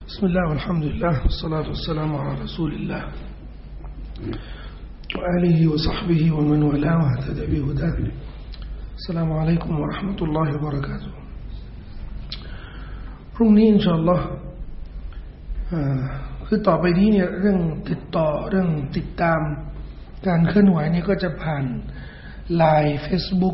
بسم الله والحمد لله والصلاة والسلام على رسول الله وآله وصحبه ومن والاه واهتدى بهداه. السلام عليكم ورحمة الله وبركاته. พรุ่งนี้อินชาอัลลอฮ์คือต่อไปนี้เนี่ยเรื่องติดต่อเรื่องติดตามการเคลื่อนไหวนี่ก็จะผ่าน LINE Facebook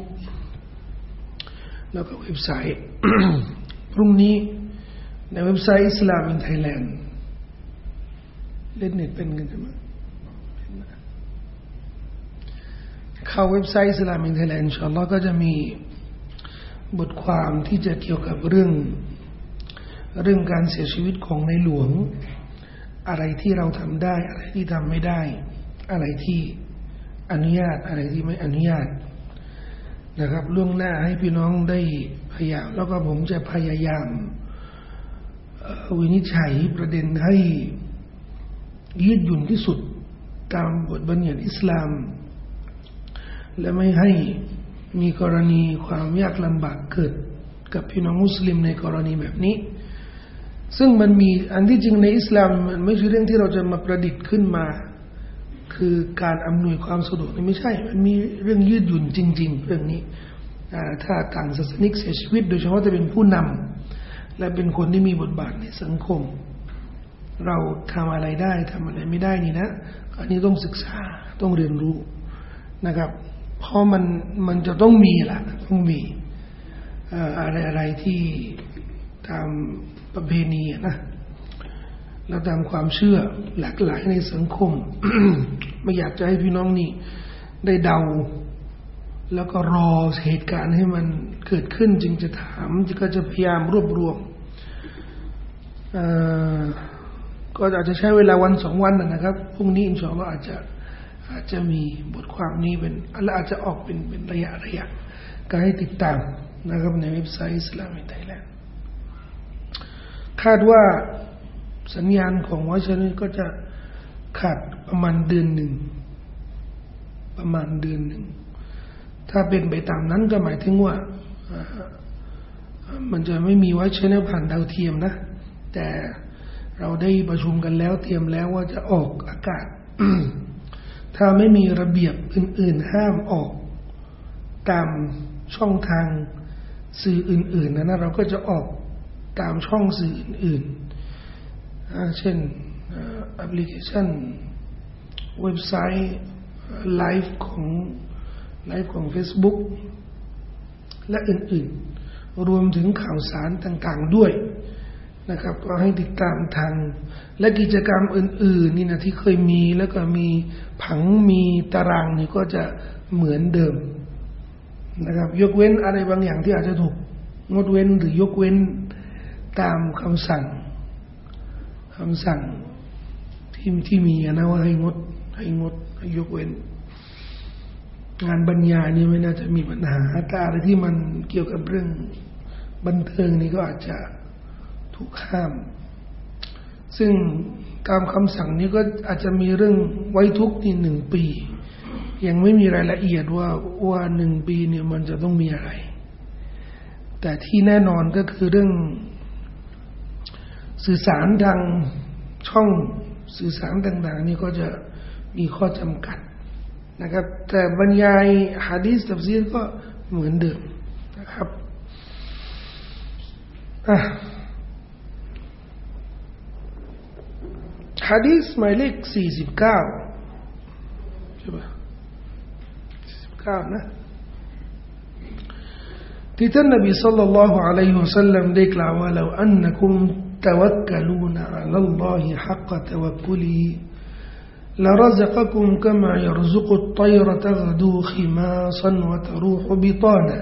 แล้วก็เว็บไซต์ พรุ่งนี้ในเว็บไซต์อิสลามอินไทยแลนด์เล่นเน็ตเป็นกันใช่ไหมเข้าเว็บไซต์อิสลามอินไทยแลนด์อินชาอัลลอฮ์ก็จะมีบทความที่จะเกี่ยวกับเรื่องการเสียชีวิตของในหลวงอะไรที่เราทำได้อะไรที่ทำไม่ได้อะไรที่อนุญาตอะไรที่ไม่อนุญาตนะครับล่วงหน้าให้พี่น้องได้พยายามแล้วก็ผมจะพยายามวินิจฉัยประเด็นให้ยืดหยุ่นที่สุดตามบทบัญญัติอิสลามและไม่ให้มีกรณีความยากลำบากเกิดกับพี่น้องมุสลิมในกรณีแบบนี้ซึ่งมันมีอันที่จริงในอิสลามมันไม่ใช่เรื่องที่เราจะมาประดิษฐ์ขึ้นมาคือการอำนวยความสะดวกนี่ไม่ใช่มันมีเรื่องยืดหยุ่นจริงๆเรื่องนี้ถ้าต่างศาสนิกเสียชีวิตโดยเฉพาะจะเป็นผู้นำและเป็นคนที่มีบทบาทในสังคมเราทำอะไรได้ทำอะไรไม่ได้นี่นะอันนี้ต้องศึกษาต้องเรียนรู้นะครับเพราะมันจะต้องมีล่ะต้องมีอะไรที่ตามประเพณีนะแล้วตามความเชื่อหลากหลายในสังคม ไม่อยากจะให้พี่น้องนี่ได้เดาแล้วก็รอเหตุการณ์ให้มันเกิดขึ้นจึงจะถามก็จะพยายามรวบรวมก็อาจจะใช้เวลาวัน2วันนะครับพรุ่งนี้อินชาอัลลอฮ์อาจจะมีบทความนี้เป็นอาจจะออกเป็นระยะก็ให้ติดตามนะครับในเว็บไซต์อิสลามในไทยแลนด์คาดว่าสัญญาณของวอชนี้ก็จะขาดประมาณเดือนหนึ่งถ้าเป็นไปตามนั้นก็หมายถึงว่ามันจะไม่มีวอชแนลผ่านดาวเทียมนะแต่เราได้ประชุมกันแล้วเตรียมแล้วว่าจะออกอากาศ ถ้าไม่มีระเบียบอื่นๆห้ามออกตามช่องทางสื่ออื่นๆนะเราก็จะออกตามช่องสื่ออื่นๆเช่นแอปพลิเคชันเว็บไซต์ไลฟ์ของ Facebook และอื่นๆรวมถึงข่าวสารต่างๆด้วยนะครับก็ให้ติดตามทางและกิจกรรมอื่นๆนี่นะที่เคยมีแล้วก็มีผังมีตารางนี่ก็จะเหมือนเดิมนะครับยกเว้นอะไรบางอย่างที่อาจจะถูกงดเว้นหรือยกเว้นตามคำสั่งที่มีนะว่าให้งดให้ยกเว้นงานบรรยายนี่ไม่น่าจะมีปัญหาแต่อะไรที่มันเกี่ยวกับเรื่องบันเทิงนี่ก็อาจจะถูกห้ามซึ่งตามคำสั่งนี้ก็อาจจะมีเรื่องไว้ทุกข์นี่1 ปียังไม่มีรายละเอียดว่า1 ปีเนี่ยมันจะต้องมีอะไรแต่ที่แน่นอนก็คือเรื่องสื่อสารทางช่องสื่อสารต่างๆนี่ก็จะมีข้อจำกัดนะครับแต่บรรยายหะดีษตัฟซีรก็เหมือนเดิมนะครับหะดีษหมายเลข49ใช่ป่ะ49นะที่ท่านนบีศ็อลลัลลอฮุอะลัยฮิวะซัลลัมได้กล่าวว่าลาอันนะกุมتوكلون على الله حق توكله لرزقكم كما يرزق الطير تغدو خماصا وتروح بطانا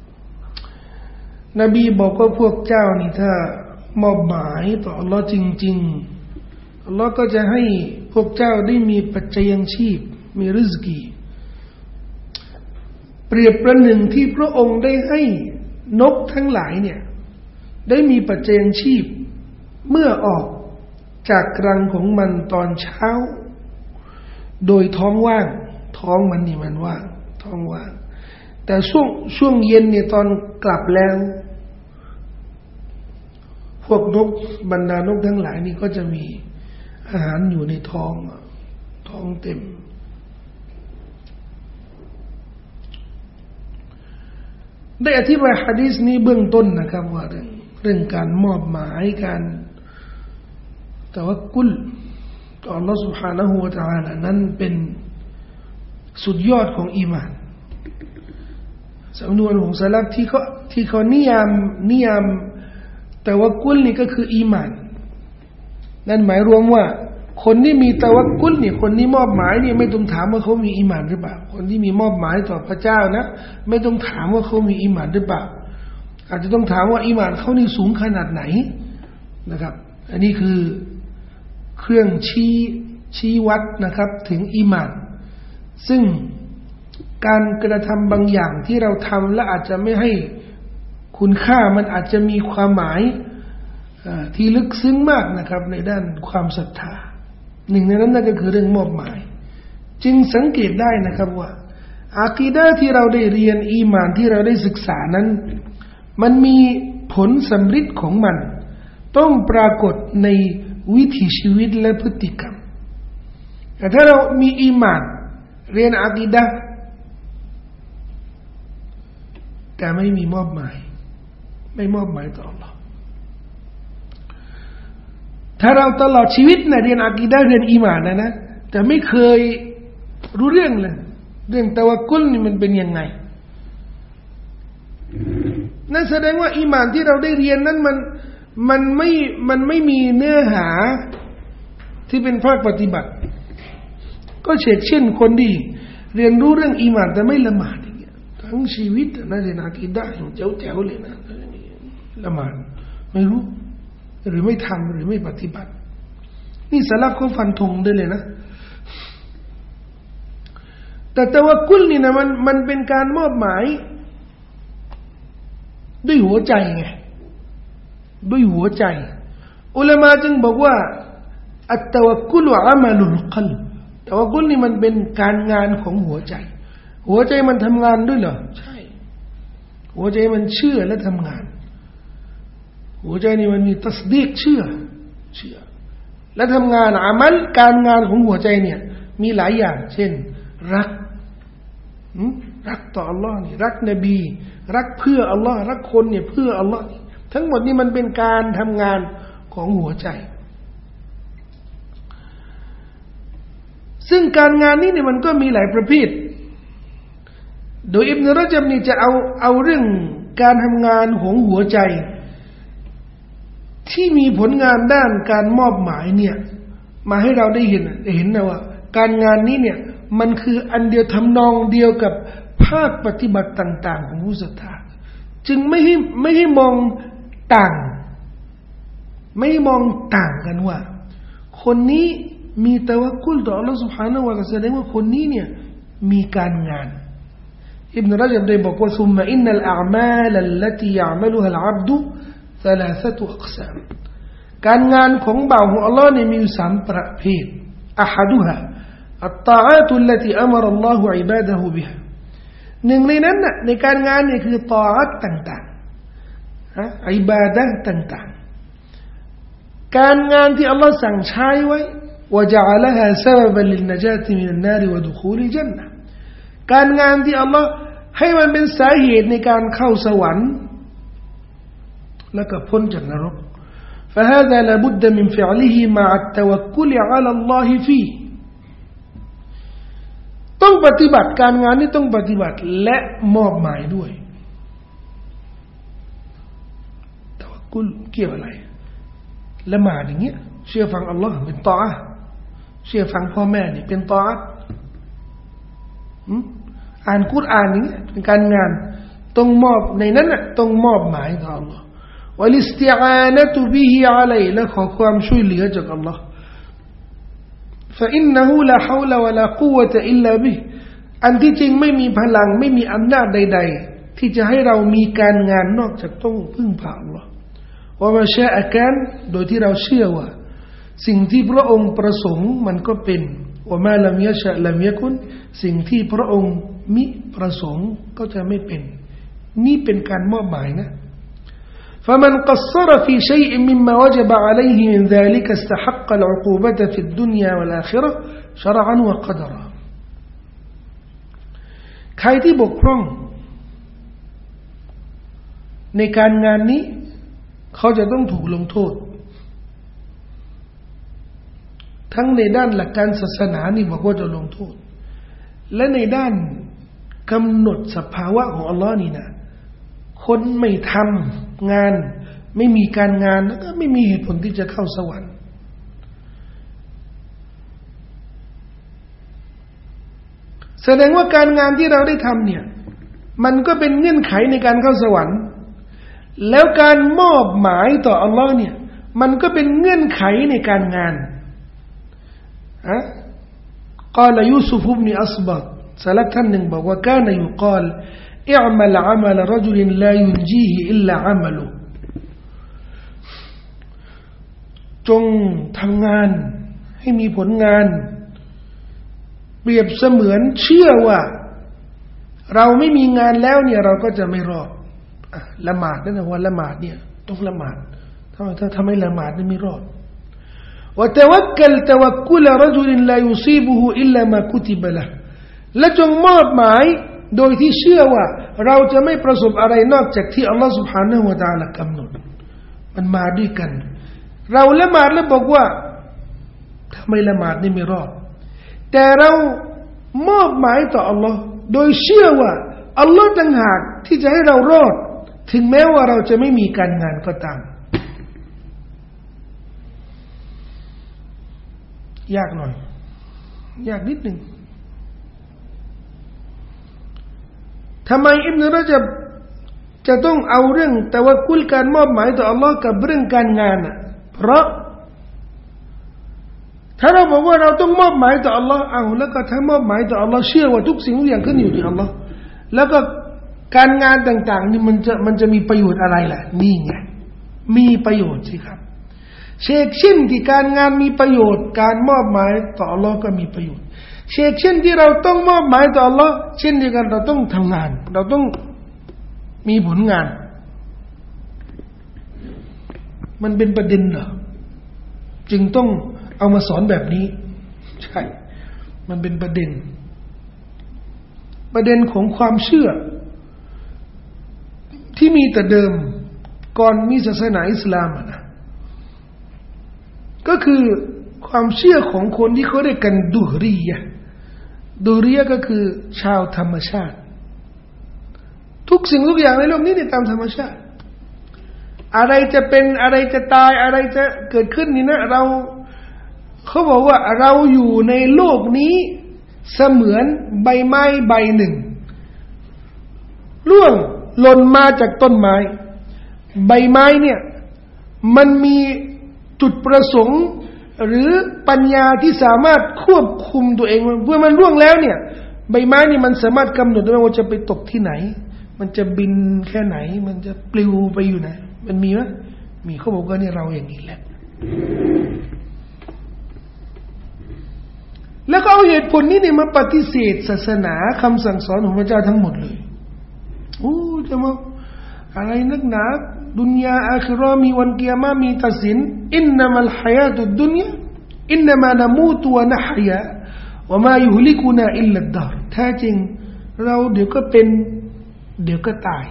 นบีบอกว่าพวกเจ้านี่ถ้ามอบหมายต่ออัลเลาะห์จริงๆอัลเลาะห์ก็จะให้พวกเจ้าได้มีปัจจัยยังชีพมีริซกีเปรียบประหนึ่งที่พระองค์ได้ให้นกทั้งหลายเนี่ยได้มีปัจจัยยังชีพเมื่อออกจากรังของมันตอนเช้าโดยท้องว่างท้องมันนี่มันว่างท้องว่างแต่ช่วงเย็นเนี่ยตอนกลับแล้วพวกนกบรรดานกทั้งหลายนี่ก็จะมีอาหารอยู่ในท้องเต็มได้อธิบายหะดีษนี้เบื้องต้นนะครับว่าเรื่องการมอบหมายการตะวักกุลต่อ Allah سبحانه และ تعالى นั้นเป็นสุดยอดของอีหม่านสำนวนของซะลัฟที่เขานิยามตะวักกุลนี่ก็คืออีหม่านนั่นหมายรวมว่าคนที่มีตะวักกุลนี่คนที่มอบหมายนี่ไม่ต้องถามว่าเขามีอีหม่านหรือเปล่าคนที่มีมอบหมายต่อพระเจ้านะไม่ต้องถามว่าเขามีอีหม่านหรือเปล่าอาจจะต้องถามว่าอีหม่านเขานี่สูงขนาดไหนนะครับอันนี้คือเครื่องชี้วัดนะครับถึงอีหม่านซึ่งการกระทำบางอย่างที่เราทำและอาจจะไม่ให้คุณค่ามันอาจจะมีความหมายที่ลึกซึ้งมากนะครับในด้านความศรัทธาหนึ่งในนั้นนั่นก็คือเรื่องมอบหมายจึงสังเกตได้นะครับว่าอากีดะห์ที่เราได้เรียนอีหม่านที่เราได้ศึกษานั้นมันมีผลสำฤทธิ์ของมันต้องปรากฏในวิถีชีวิตและพฤติกรรมแต่ถ้าเรามีอีหม่านเรียนอากีดะห์แต่ไม่มีมอบหมายไม่มอบหมายต่อ Allah ถ้าเราตลอดชีวิตนะเรียนอากีดะห์เรียนอีหม่านนะแต่ไม่เคยรู้เรื่องเลยเรื่องตะวักกุลนี่มันเป็นยังไงนั่นแสดงว่าอีหม่านที่เราได้เรียนนั้นมันไม่มีเนื้อหาที่เป็นภาคปฏิบัติก็เช่นคนที่เรียนรู้เรื่องอีหม่านแต่ไม่ละหมาดอย่างเงี้ยทั้งชีวิตนะเรียนอากีดะห์อยู่แจ๋วๆเลยนะละหมาดไม่รู้หรือไม่ทำหรือไม่ปฏิบัตินี่สลับเขาฟันธงได้เลยนะแต่ตะวักกุลนี่นะมันเป็นการมอบหมายด้วยหัวใจไงด้วยหัวใจอุลามะจึงบอกว่าอัตตะวักกุลอามัลุลกัลบตะวักกุลนี่มันเป็นการงานของหัวใจหัวใจมันทำงานด้วยเหรอใช่หัวใจมันเชื่อและทำงานหัวใจนี่มันมีตัสดีกเชื่อและทำงานอามัลการงานของหัวใจเนี่ยมีหลายอย่างเช่นรักต่ออัลลอฮ์นี่รักนบีรักเพื่ออัลลอฮ์รักคนเนี่ยเพื่ออัลลอฮ์ทั้งหมดนี่มันเป็นการทำงานของหัวใจซึ่งการงานนี้เนี่ยมันก็มีหลายประเภทโดยอิบนุรอญับนี่จะเอาเรื่องการทำงานของหัวใจที่มีผลงานด้านการมอบหมายเนี่ยมาให้เราได้เห็นนะว่าการงานนี้เนี่ยมันคืออันเดียวทำนองเดียวกับภาคปฏิบัติต่างๆของผู้ศรัทธาจึงไม่ให้มองต่างไม่มองต่างกันว่าคนนี้มีตะวักกุลต่อ Allah Subhanahu wa Ta'ala แสดงว่าคนนี้เนี่ยมีการงานอิบนุรอญับได้บอกว่าซุมมะอินนัลอาอ์มาลลัลลตียะอ์มะลุฮะอัลอับดุثلاثه اقسام การงานของบ่าวของอัลเลาะห์เนี่ยมีอยู่3ประเภทอะฮัดุฮะอัตตาอะตุลลัตีอะมะรัลลอฮุอิบาดะฮูบิฮาหนึ่งในนั้นน่ะในการงานเนี่ยคือตออะตต่างๆอิบาดะห์ต่างๆการงานที่อัลเลาะห์สั่งใช้ไว้วะญะอะละฮาซะบะบันลินนะญาติมินันนารวะดุคูลิญันนะห์การงานที่อัลเลาะห์ให้มันเป็นสาเหตุในการเข้าสวรรค์แล้วก็พ้นจากนรก فهذا لابد من فعله مع التوكل على الله فيه ต้องปฏิบัติการงานนี้ต้องปฏิบัติและมอบหมายด้วยตะวักกุลเกี่ยวอะไรละหมาดอย่างเงี้ยเชื่อฟังอัลลอฮ์เป็นตออะห์เชื่อฟังพ่อแม่นี่เป็นตออะห์อ่านกุรอานอย่างเงี้ยเป็นการงานต้องมอบในนั้นน่ะต้องมอบหมายต่ออัลลอฮ์والاستعانة به عليه และขอความช่วยเหลือจากอัลลอฮ์ فإنه لا حول ولا قوة إلا به อันที่จริงไม่มีพลังไม่มีอำนาจใดๆที่จะให้เรามีการงานนอกจากต้องพึ่งพาอัลลอฮ์ว่ามาชาอะกานโดยที่เราเชื่อว่าสิ่งที่พระองค์ประสงค์มันก็เป็นว่ามาลัมยะชะลัมยะกุนสิ่งที่พระองค์มิประสงค์ก็จะไม่เป็นนี่เป็นการมอบหมายนะ فمن قصر في شيء مما وجب عليه من ذلك استحق العقوبة في الدنيا والآخرة شرعا وقدرا ใครที่บกพร่องในการงานนี้เขาจะต้องถูกลงโทษทั้งในด้านหลักการศาสนานี่บอกว่าจะลงโทษและในด้านกำหนดสภาวะของอัลลอฮ์นี่นะคนไม่ทำงานไม่มีการงานแล้วก็ไม่มีเหตุผลที่จะเข้าสวรรค์แสดงว่าการงานที่เราได้ทำเนี่ยมันก็เป็นเงื่อนไขในการเข้าสวรรค์แล้วการมอบหมายต่ออัลลอฮ์เนี่ยมันก็เป็นเงื่อนไขในการงานقال يوسف بن أصبغ สลับท่านหนึ่งบอกว่า كان يقال اعمل عمل رجل لا ينجيه إلا عمله จงทำงานให้มีผลงานเปรียบเสมือนเชื่อว่าเราไม่มีงานแล้วเนี่ยเราก็จะไม่รอดละหมาดนั่นนะว่าละหมาดเนี่ยต้องละหมาดถ้าไม่ละหมาดนี่ไม่รอดوتوكل توكل رجل لا يصيبه إلا ما كتب له และจงมอบหมายโดยที่เชื่อว่าเราจะไม่ประสบอะไรนอกจากที่อัลลอฮฺ سبحانه และ تعالى กำหนดมันมาด้วยกันเราละหมาดแล้วบอกว่าถ้าไม่ละหมาดนี่ไม่รอดแต่เรามอบหมายต่ออัลลอฮฺโดยเชื่อว่าอัลลอฮฺต่างหากที่จะให้เรารอดถึงแม้ว่าเราจะไม่มีการงานก็ตามยากหน่อยยากนิดหนึ่งทำไมอิบนุรญับจะต้องเอาเรื่องตะวักกุลการมอบหมายต่ออัลลอฮ์กับเรื่องการงานเพราะถ้าเราบอกว่าเราต้องมอบหมายต่ออัลลอฮ์เอาแล้วก็ถ้ามอบหมายต่ออัลลอฮ์เชื่อว่าทุกสิ่งทุกอย่างขึ้นอยู่ที่อัลลอฮ์แล้วก็การงานต่างๆนี่มันจะมีประโยชน์อะไรล่ะนี่ไงมีประโยชน์สิครับเช่นที่การงานมีประโยชน์การมอบหมายต่ออัลลอฮ์ก็มีประโยชน์เช่นที่เราต้องมอบหมายต่ออัลลอฮ์เช่นเดียวกันเราต้องทำงานเราต้องมีผลงานมันเป็นประเด็นเหรอจึงต้องเอามาสอนแบบนี้ใช่มันเป็นประเด็นของความเชื่อที่มีแต่เดิมก่อนมีศาสนาอิสลามนะก็คือความเชื่อของคนที่เขาเรียกกันดูรียะก็คือชาวธรรมชาติทุกสิ่งทุกอย่างในโลกนี้เนี่ยตามธรรมชาติอะไรจะเป็นอะไรจะตายอะไรจะเกิดขึ้นนี่นะเขาบอกว่าเราอยู่ในโลกนี้เสมือนใบไม้ใบหนึ่งร่วงหล่นมาจากต้นไม้ใบไม้เนี่ยมันมีจุดประสงค์หรือปัญญาที่สามารถควบคุมตัวเองเมื่อมันร่วงแล้วเนี่ยใบไม้นี่มันสามารถกำหนดได้ว่าจะไปตกที่ไหนมันจะบินแค่ไหนมันจะปลิวไปอยู่ไหนมันมีไหมมีเขาบอกว่านี่เราอย่างนี้แหละแล้วก็เอาเหตุผลนี้เนี่ยมาปฏิเสธศาสนาคำสั่งสอนของพระเจ้าทั้งหมดเลยจะมาอะไรนักหนาดุนยาอาคิเราะห์มีวันกิยามะห์มีตัดสินอินนัมัลฮายาตุดดุนยาอินนัมานะมูตุวะนะฮยาวะมายุฮลิกุนาอิลลัดดาร์แท้จริงเราเดี๋ยวก็เป็นเดี๋ยวก็ตาย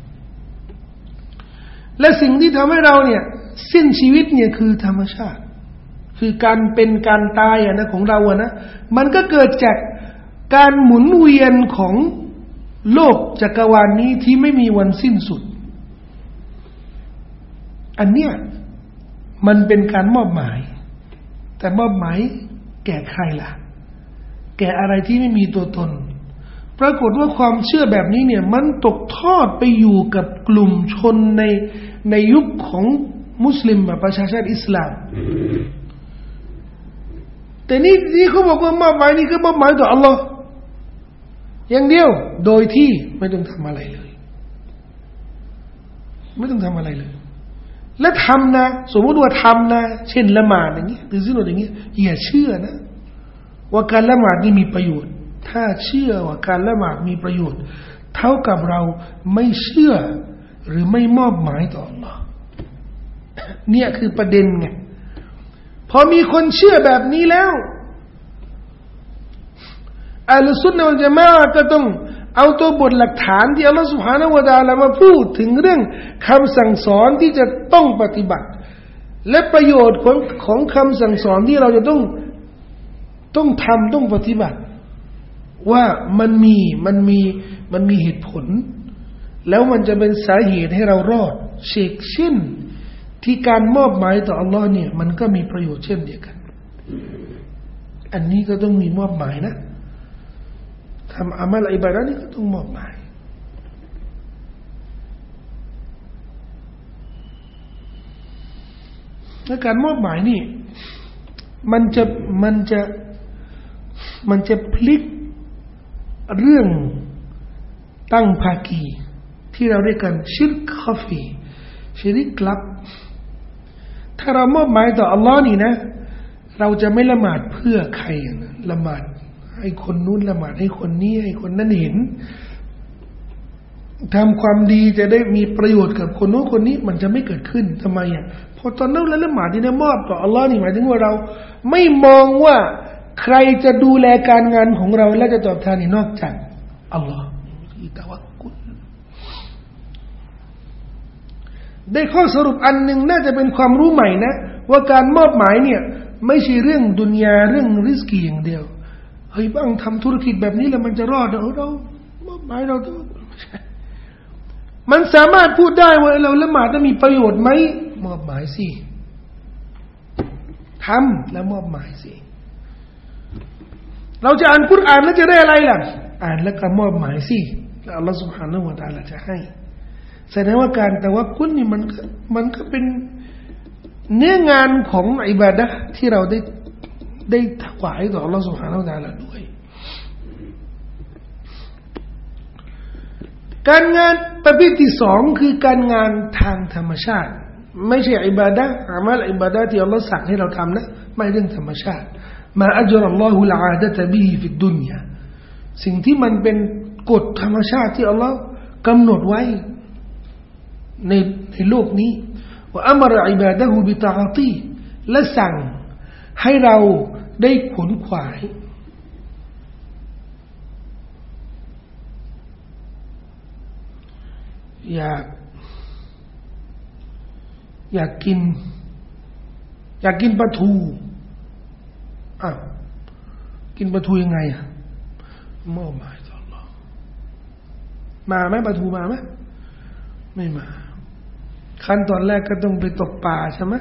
และสิ่งที่ทำให้เราเนี่ยสิ้นชีวิตเนี่ยคือธรรมชาติคือการเป็นการตายนะของเรานะมันก็เกิดจากการหมุนเวียนของโลกจักรวาลนี้ที่ไม่มีวันสิ้นสุดอันเนี้ยมันเป็นการมอบหมายแต่มอบหมายแก่ใครล่ะแก่อะไรที่ไม่มีตัวตนปรากฏว่าความเชื่อแบบนี้เนี่ยมันตกทอดไปอยู่กับกลุ่มชนในยุคของมุสลิมประชาชาติอิสลามแต่นี่เขาบอกว่ามอบหมายนี่คือมอบหมายต่ออัลลอฮ์อย่างเดียวโดยที่ไม่ต้องทำอะไรเลยไม่ต้องทำอะไรเลยและทำนะสมมติว่าทำนะเช่นละหมาดอย่างนี้หรือสิ่งอย่างนี้อย่าเชื่อนะว่าการละหมาดนี่มีประโยชน์ถ้าเชื่อว่าการละหมาดมีประโยชน์เท่ากับเราไม่เชื่อหรือไม่มอบหมายต่ออัลลอฮ์เนี่ยคือประเด็นไงพอมีคนเชื่อแบบนี้แล้วอัลซุนนะวัลญะมาอะห์ก็ต้องเอาตัวบทหลักฐานที่อัลลอฮฺซุบฮานะฮูวะตะอาลามาพูดถึงเรื่องคำสั่งสอนที่จะต้องปฏิบัติและประโยชน์ของคำสั่งสอนที่เราจะต้องทำต้องปฏิบัติว่ามันมีเหตุผลแล้วมันจะเป็นสาเหตุให้เรารอดเช่นที่การมอบหมายต่ออัลลอฮ์เนี่ยมันก็มีประโยชน์เช่นเดียวกันอันนี้ก็ต้องมีมอบหมายนะทำอามัลอิบาดะห์นี่ก็ต้องมอบหมายและการมอบหมายนี่มันจะพลิกเรื่องตั้งภาคีที่เราเรียกกันชิรกคอฟีชิริกลับถ้าเรามอบหมายต่ออัลลอฮ์นี่นะเราจะไม่ละหมาดเพื่อใครนะละหมาดให้คนนู้นละหมาดให้คนนี้ให้คนนั้นเห็นทำความดีจะได้มีประโยชน์กับคนนู้นคนนี้มันจะไม่เกิดขึ้นทำไมอ่ะพอตอนนั้นเราละหมาดที่เนี่ยมอบต่ออัลลอฮ์นี่หมายถึงว่าเราไม่มองว่าใครจะดูแลการงานของเราและจะตอบแทนนี่นอกจากอัลลอฮ์ตะวักกุลได้ข้อสรุปอันหนึ่งน่าจะเป็นความรู้ใหม่นะว่าการมอบหมายเนี่ยไม่ใช่เรื่องดุนยาเรื่องริสกีอย่างเดียวเฮ้ยบ้างทำธุรกิจแบบนี้แล้วมันจะรอดเรามอบหมายเราต้องมันสามารถพูดได้ว่าเราละหมาดจะมีประโยชน์ไหมมอบหมายสิทำแล้วมอบหมายสิเราจะอ่านกุรอานแล้วจะได้อะไรล่ะอ่านแล้วก็มอบหมายสิแล้วอัลลอฮฺ سبحانه และ تعالى จะให้แสดงว่าการตะวักกุลนี่มันก็เป็นเนื้องานของอิบาดะห์ที่เราได้ถวายต่ออัลลอฮฺ سبحانه และ تعالى ด้วยการงานประเภทที่สองคือการงานทางธรรมชาติไม่ใช่อิบาดะห์อามัลอิบาดะห์ที่อัลลอฮฺสั่งให้เราทำนะไม่เรื่องธรรมชาติมาอัจรอัลลอฮุลอาดะตะบิฮิฟิดดุนยาสิ่งที่มันเป็นกฎธรรมชาติที่อัลลอฮฺกำหนดไว้ในโลกนี้ว่าอัมรอิบาดะฮุบิตะอาตีและสั่งให้เราได้ขวนขวายอยากกินปลาทูกินปลาทูยังไงมอบหมายต่ออัลเลาะห์มาไหมปลาทูมาไหมไม่มาขั้นตอนแรกก็ต้องไปตกปลาใช่ไหม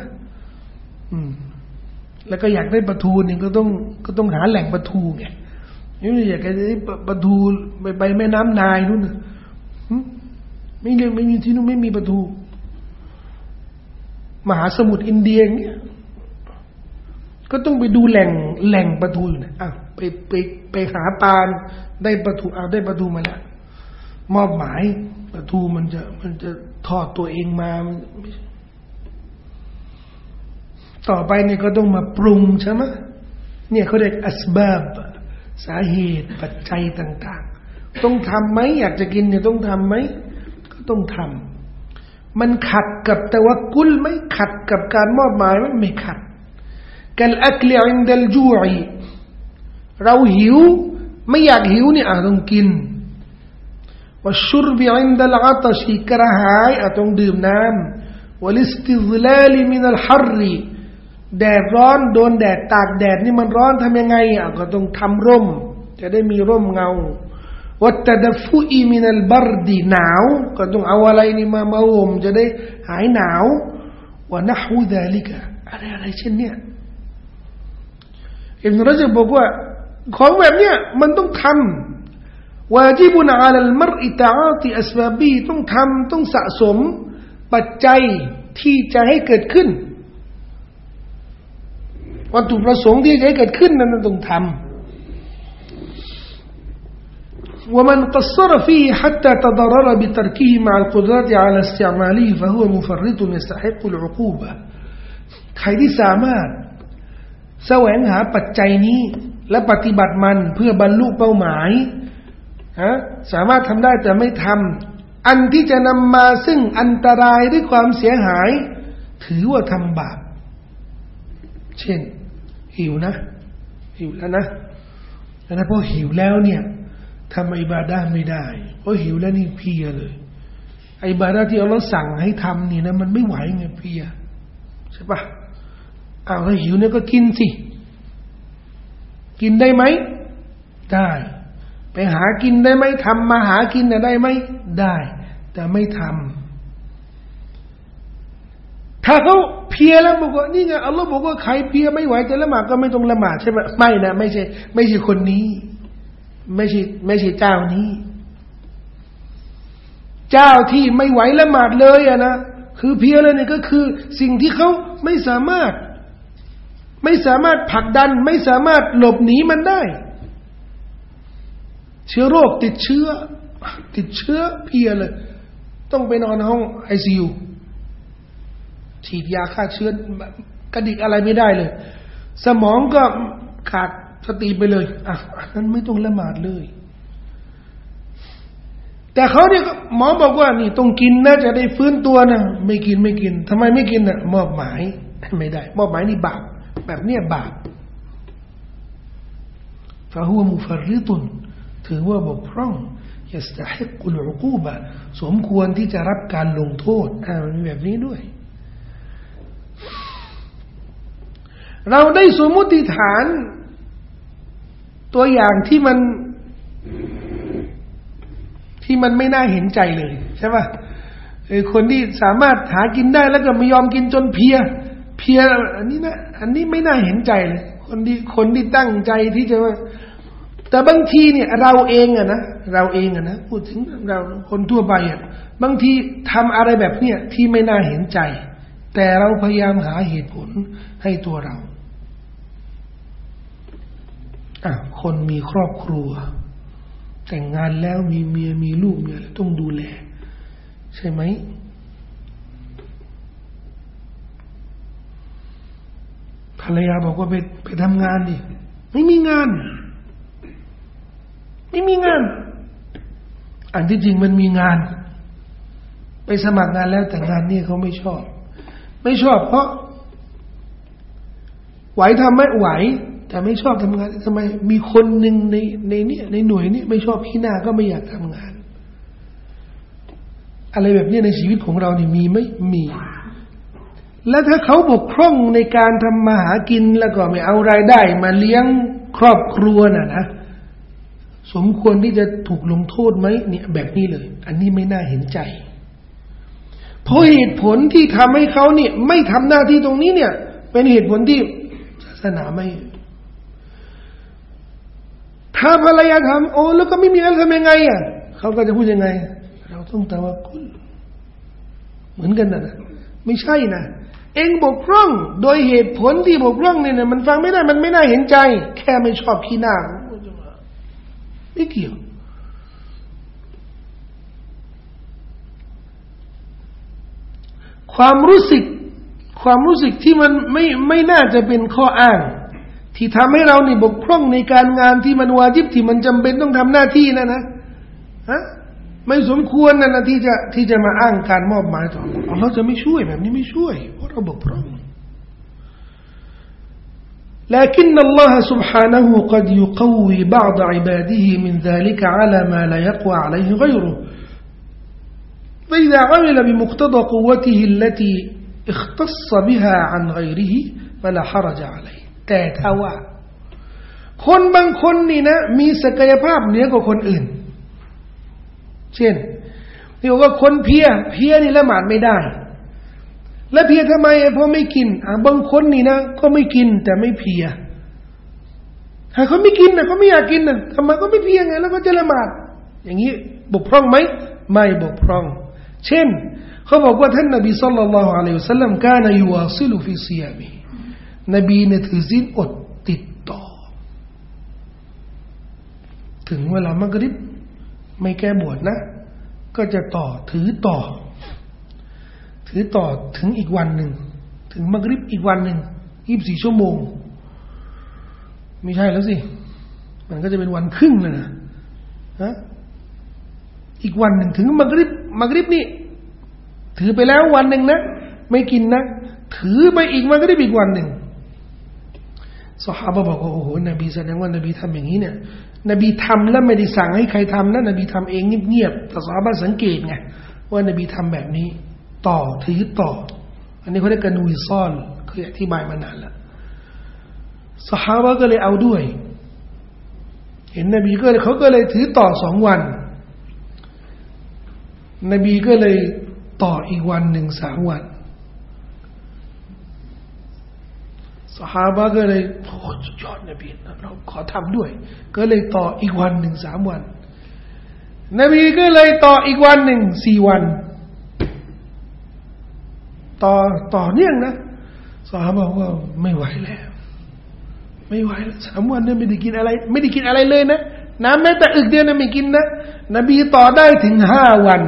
แล้วก็อยากได้ปลาทูนี่ก็ต้องหาแหล่งปลาทูไงนี่อยากได้ปลาทูไปแม่น้ำนายนู่นน่ะไม่มีที่นู่นไม่มีปลาทูมหาสมุทรอินเดียเงี้ยก็ต้องไปดูแหล่งปลาทูอยู่นะไปหาปลาได้ปลาทูได้ปลาทูมาแล้วมอบหมายปลาทูมันจะทอดตัวเองมาต่อไปเนี่ยก็ต้องมาปรุงใช่ไหมเนี่ยเขาเรียกอัสบาบสาเหตุปัจจัยต่างๆต้องทำไหมอยากจะกินเนี่ยต้องทำไหมก็ต้องทำมันขัดกับตะวักกุลไหมขัดกับการมอบหมายไหมไม่ขัดกัลอักลิอินดัลจูอเราหิวไม่อยากหิวเนี่ยต้องกินวัชชุรบิอินดัลอัตชิกระหายต้องดื่มน้ำวัลิสติซลาลิมินัลฮัรรีแดดร้อนโดนแดดตากแดดนี่มันร้อนทำยังไงก็ต้องทำร่มจะได้มีร่มเงาวัตตะดฟุอีมินัลบัรดีหนาวก็ต้องเอาอะไรนี่มาห่มจะได้หายหนาววะนะฮูซาลิกะอะไรเช่นเนี้ยอิบนุรอญะบบอกว่าของแบบเนี้ยมันต้องทำวาญิบุนอะลัลมัรอิตะอาติอัสบาบีต้องทำต้องสะสมปัจจัยที่จะให้เกิดขึ้นวัตถุประสงค์ที่จะให้เกิดขึ้นนั้นต้องทำومن قصر فيه حتى تضرر بتركه مع القدرة على استعماله فهو مفرط يستحق العقوبة ใครที่สามารถแสวงหาปัจจัยนี้และปฏิบัติมันเพื่อบรรลุเป้าหมายสามารถทำได้แต่ไม่ทำอันที่จะนำมาซึ่งอันตรายหรือความเสียหายถือว่าทำบาปเช่นหิวแล้วนะแล้วพอหิวแล้วเนี่ยทำอิบาดะห์ไม่ได้เพราะหิวแล้วนี่เพลียเลยอิบาดะห์ที่อัลเลาะห์สั่งให้ทำนี่นะมันไม่ไหวไงเพลียใช่ปะถ้าหิวเนี่ยก็กินสิกินได้ไหมได้ไปหากินได้ไหมทำมาหากินได้ไหมได้แต่ไม่ทำถ้าเขาเพลียแล้วบอกว่านี่ไงอัลลอฮ์บอกว่าใครเพลียไม่ไหวจะละหมาดก็ไม่ต้องละหมาดใช่ไหมไม่นะไม่ใช่คนนี้ไม่ใช่เจ้านี้เจ้าที่ไม่ไหวละหมาดเลยอะนะคือเพลียเลยเนี่ยก็คือสิ่งที่เขาไม่สามารถผลักดันไม่สามารถหลบหนีมันได้เชื้อโรคติดเชื้อเพลียเลยต้องไปนอนห้อง ICU ฉีดยาฆ่าเชื้อกระดิกอะไรไม่ได้เลยสมองก็ขาดสติไปเลยนั้นไม่ต้องละหมาดเลยแต่เขาเนี่ยหมอบอกว่านี่ต้องกินนะจะได้ฟื้นตัวนะไม่กินทำไมไม่กินน่ะมอบหมายไม่ได้มอบหมายนี่บาปแบบเนี้ยบาปฟะฮุวมุฟัรริตุนถือว่าบกพร่องยัสตะฮิกุลอุกูบะสมควรที่จะรับการลงโทษมีแบบนี้ด้วยเราได้สมมุติฐานตัวอย่างที่มันไม่น่าเห็นใจเลยใช่ป่ะคนที่สามารถหากินได้แล้วก็ไม่ยอมกินจนเพลียอันนี้ไม่น่าเห็นใจเลยคนที่ตั้งใจที่จะแต่บางทีเนี่ยเราเองอะนะพูดถึงเราคนทั่วไปอะบางทีทำอะไรแบบเนี้ยที่ไม่น่าเห็นใจแต่เราพยายามหาเหตุผลให้ตัวเราคนมีครอบครัวแต่งงานแล้วมีเมียมีลูกมีอะไรต้องดูแลใช่ไหมภรรยาบอกว่าไปทำงานดิไม่มีงานอันที่จริงมันมีงานไปสมัครงานแล้วแต่งานนี่เขาไม่ชอบเพราะไหวทำไม่ไหวแต่ไม่ชอบทำงานทำไมมีคนหนึ่งในหน่วยนี้ไม่ชอบพี่หน้าก็ไม่อยากทำงานอะไรแบบนี้ในชีวิตของเรานี่มีไหมมีแล้วถ้าเขาบกพร่องในการทำมาหากินแล้วก็ไม่เอารายได้มาเลี้ยงครอบครัวนะสมควรที่จะถูกลงโทษไหมเนี่ยแบบนี้เลยอันนี้ไม่น่าเห็นใจเพราะเหตุผลที่ทำให้เขาเนี่ยไม่ทำหน้าที่ตรงนี้เนี่ยเป็นเหตุผลที่ศาสนาไม่ถ้าภรรยาทำแล้วก็ไม่มีอะไรทำยังไงเขาก็จะพูดยังไงเราต้องตะวักกุลเหมือนกันนะไม่ใช่นะเองบกพร่องโดยเหตุผลที่บกพร่องเนี่ยมันฟังไม่ได้มันไม่น่าเห็นใจแค่ไม่ชอบขี้หน้าไม่เกี่ยวความรู้สึกที่มันไม่น่าจะเป็นข้ออ้างที่ทำให้เรานี่บกพร่องในการงานที่มันวาญิบที่มันจำเป็นต้องทำหน้าที่นะไม่สมควรนะที่จะมาอ้างการมอบหมายต่ออัลเลาะห์จะไม่ช่วยแบบนี้ไม่ช่วยเพราะเราบกพร่อง لكن الله سبحانه قد يقوي بعض عباده من ذلك على ما لا يقوى عليه غيره فإذا عمل بمقتضى قوته التي اختص بها عن غيره فلا حرج عليه แต่ถ้าว่าคนบางคนนี่นะมีศักยภาพเหนือกว่าคนอื่นเช่นที่บอกว่าคนเพียนี่ละหมาดไม่ได้แล้วเพียทำไมเพราะไม่กินบางคนนี่นะก็ไม่กินแต่ไม่เพียถ้าเขาไม่กินนะเขาไม่อยากกินนะทำไมก็ไม่เพียไงแล้วก็จะละหมาดอย่างนี้บกพร่องไหมไม่บกพร่องเช่นเขาบอกว่าท่านนบีศ็อลลัลลอฮุอะลัยฮิวะซัลลัมกานะยุวาซิลุฟิซิยามินบีเนี่ยถือศีลอดติดต่อถึงเวลามักริบไม่แก้บวชนะก็จะถือต่อถึงอีกวันหนึ่งถึงมักริบอีกวันหนึ่ง24 ชั่วโมงไม่ใช่แล้วสิมันก็จะเป็นวันครึ่งเลยนะอีกวันหนึ่งถึงมักริบนี่ถือไปแล้ววันหนึ่งนะไม่กินนะถือไปอีกมันก็ได้อีกวันหนึ่งซอฮาบะบอกว่าโอ้โหนบีแสดงว่านบีทำอย่างนี้เนี่ยนบีทำแล้วไม่ได้สั่งให้ใครทำนะนบีทำเองเงียบๆแต่ซอฮาบะสังเกตไงว่านบีทำแบบนี้ต่อถือต่ออันนี้เขาเรียกกันวิซอลเคยอธิบายมานานแล้วซอฮาบะก็เลยเอาด้วยเห็นนบีก็เลยเขาก็เลยถือต่อ2 วันนบีก็เลยต่ออีกวันหนึ่ง3 วันซอฮาบะก็เลยโอ้ยอดนบีเราขอทำด้วยก็เลยต่ออีกวันหนึ่ง3 วันนบีก็เลยต่ออีกวันหนึ่ง4 วันต่อเนื่องนะซอฮาบะบอกว่าไม่ไหวแล้วไม่ไหวแล้ว3 วันเนี่ยไม่ได้กินอะไรเลยนะน้ำแม้แต่อึกเดียวนะไม่กินนะนบีต่อได้ถึง5 วัน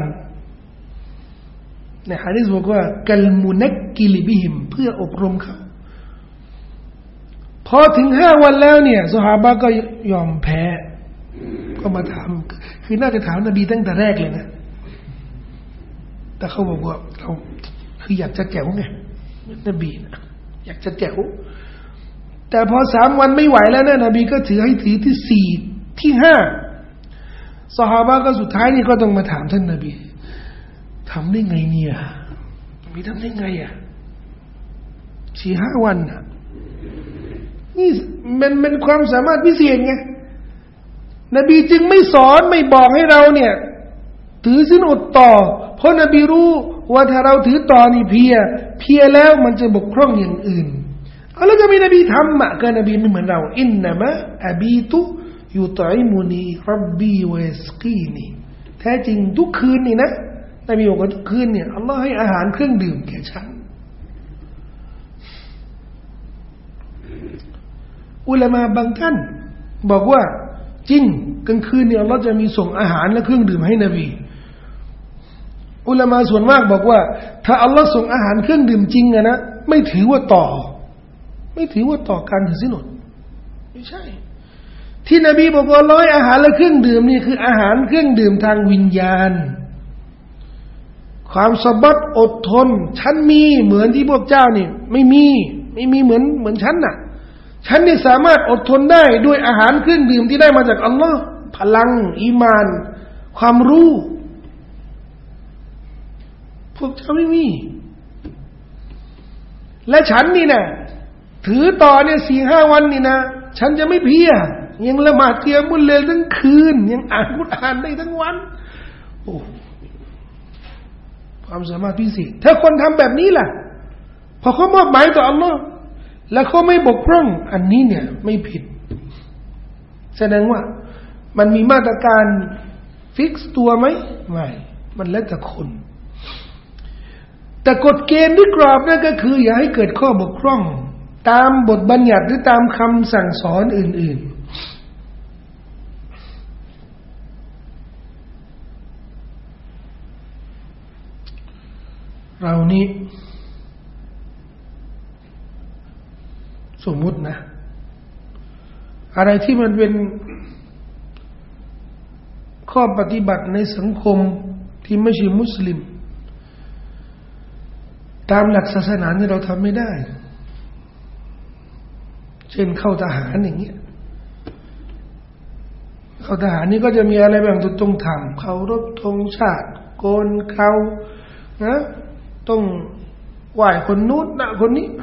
ในหะดีษบอกว่ากัลมุนักกิลิบิฮิมเพื่ออบรมเขาพอถึง5 วันแล้วเนี่ยซอฮาบะก็ยอมแพ้ก็มาถามคือน่าจะถามนบีตั้งแต่แรกเลยนะแต่เขาบอกว่าเราคืออยากจะแจ๋วไงนบีนะอยากจะแจ๋วแต่พอ3 วันไม่ไหวแล้วนะนบีก็ถือที่4ที่5ซอฮาบะก็สุดท้ายนี่ก็ต้องมาถามท่านนบีทำได้ไงเนี่ยนบีทำได้ไงอ่ะ4-5 วันอ่ะนี่มันความสามารถพิเศษไงนบีจึงไม่สอนไม่บอกให้เราเนี่ยถือศีลอดต่อเพราะนบีรู้ว่าถ้าเราถือต่อนี่เพียแล้วมันจะบกพร่องอย่างอื่นแล้วจะมีนบีทำอ่ะก็นบีไม่เหมือนเราอินนามะอบีตุยุตอิมุนีรับบีวะสกีนีแท้จริงทุกคืนนี่นะนบีบอกว่าทุกคืนเนี่ยอัลลอฮ์ให้อาหารเครื่องดื่มแก่ฉันอุลามะบางท่านบอกว่าจริงกลางคืนเนี่ยอัลลอฮ์จะมีส่งอาหารและเครื่องดื่มให้นบีอุลามะส่วนมากบอกว่าถ้าอัลลอฮ์ส่งอาหารเครื่องดื่มจริงอะนะไม่ถือว่าต่อการถือศีลอดไม่ใช่ที่นบีบอกว่าร้อยอาหารและเครื่องดื่มนี่คืออาหารเครื่องดื่มทางวิญญาณความสบัดอดทนฉันมีเหมือนที่พวกเจ้านี่ไม่มีเหมือนฉันน่ะฉันนี่สามารถอดทนได้ด้วยอาหารเครื่องดื่มที่ได้มาจากอัลลอฮ์พลังอีมานความรู้พวกเจ้าไม่มีและฉันนี่นะถือต่อเนี่ย4-5 วันนี่นะฉันจะไม่เพียยังละหมาดเกียมุลเลลทั้งคืนยังอ่านกุรอานได้ทั้งวันโอ้ความสามารถพิเศษถ้าคนทำแบบนี้ล่ะพอเขามอบหมายต่ออัลลอฮ์แล้วเขาไม่บกพร่องอันนี้เนี่ยไม่ผิดแสดงว่ามันมีมาตรการฟิกซ์ตัวไหมไม่มันแล้วแต่คนแต่กฎเกณฑ์ที่กรอบนั่นก็คืออย่าให้เกิดข้อบกพร่องตามบทบัญญัติหรือตามคำสั่งสอนอื่นๆเรานี่สมมุตินะอะไรที่มันเป็นข้อปฏิบัติในสังคมที่ไม่ใช่มุสลิมตามหลักศาสนาที่เราทำไม่ได้เช่นเข้าทหารอย่างเงี้ยเข้าทหารนี่ก็จะมีอะไรบ้างต้องทำเคารพธงชาติโกนเขานะต้องไหว้คนนู้นนะคนนี้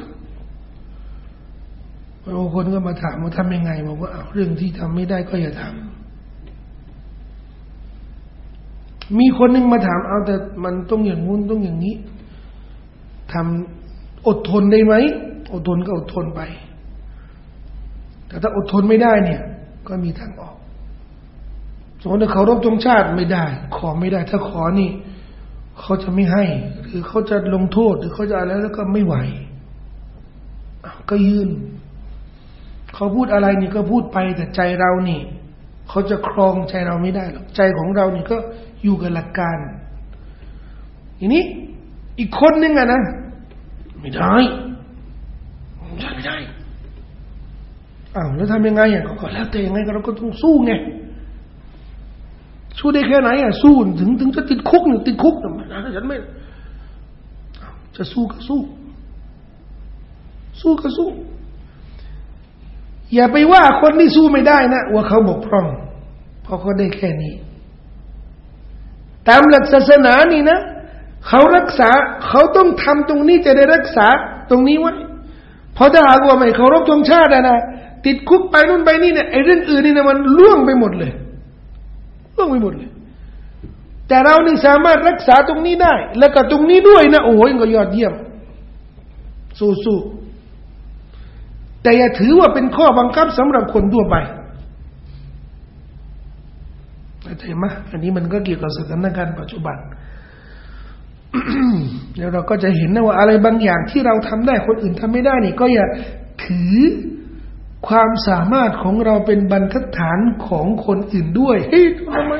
บางคนก็มาถามว่าทำยังไงบอกว่าเรื่องที่ทำไม่ได้ก็อย่าทำมีคนหนึ่งมาถามเอาแต่มันต้องอย่างงู้นต้องอย่างนี้ทำอดทนได้ไหมอดทนก็อดทนไปแต่ถ้าอดทนไม่ได้เนี่ยก็มีทางออกสมมติถ้าเคารพธงชาติไม่ได้ขอไม่ได้ถ้าขอนี่เขาจะไม่ให้หรือเขาจะลงโทษหรือเขาจะอะไรแล้วก็ไม่ไหวก็ยืนเขาพูดอะไรนี่ก็พูดไปแต่ใจเรานี่เขาจะครองใจเราไม่ได้หรอกใจของเรานี่ก็อยู่กับหลักการทีนี้อีกคนนึงอะนะไม่ได้แล้วทำยังไงอ่ะก็แล้วแต่ยังไงเราก็ต้องสู้ไงสู้ได้แค่ไหนอ่ะสู้ถึงจะติดคุกหนึ่งติดคุกนะฉันไม่จะสู้ก็สู้สู้ก็สู้อย่าไปว่าคนที่สู้ไม่ได้นะว่าเขาบกพร่องเพราะเขาได้แค่นี้ตามหลักศาสนานี่นะเขารักษาเขาต้องทำตรงนี้จะได้รักษาตรงนี้ไว้เพราะถ้าหากว่าไม่เคารพธงชาตินะติดคุกไปนู่นไปนี่เนี่ยไอ้เรื่องอื่นนี่นะมันล่วงไปหมดเลยล่วงไปหมดเลยแต่เรานี่สามารถรักษาตรงนี้ได้แล้วก็ตรงนี้ด้วยนะโอ้ยก็ยอดเยี่ยมสู้ๆแต่อย่าถือว่าเป็นข้อบังคับสำหรับคนทั่วไปเห็นไหมอันนี้มันก็เกี่ยวกับสถานการณ์ปัจจุบัน เดี๋ยวเราก็จะเห็นนะว่าอะไรบางอย่างที่เราทำได้คนอื่นทำไม่ได้นี่ก็อย่าถือความสามารถของเราเป็นบรรทัดฐานของคนอื่นด้วยเฮ้ยทำไม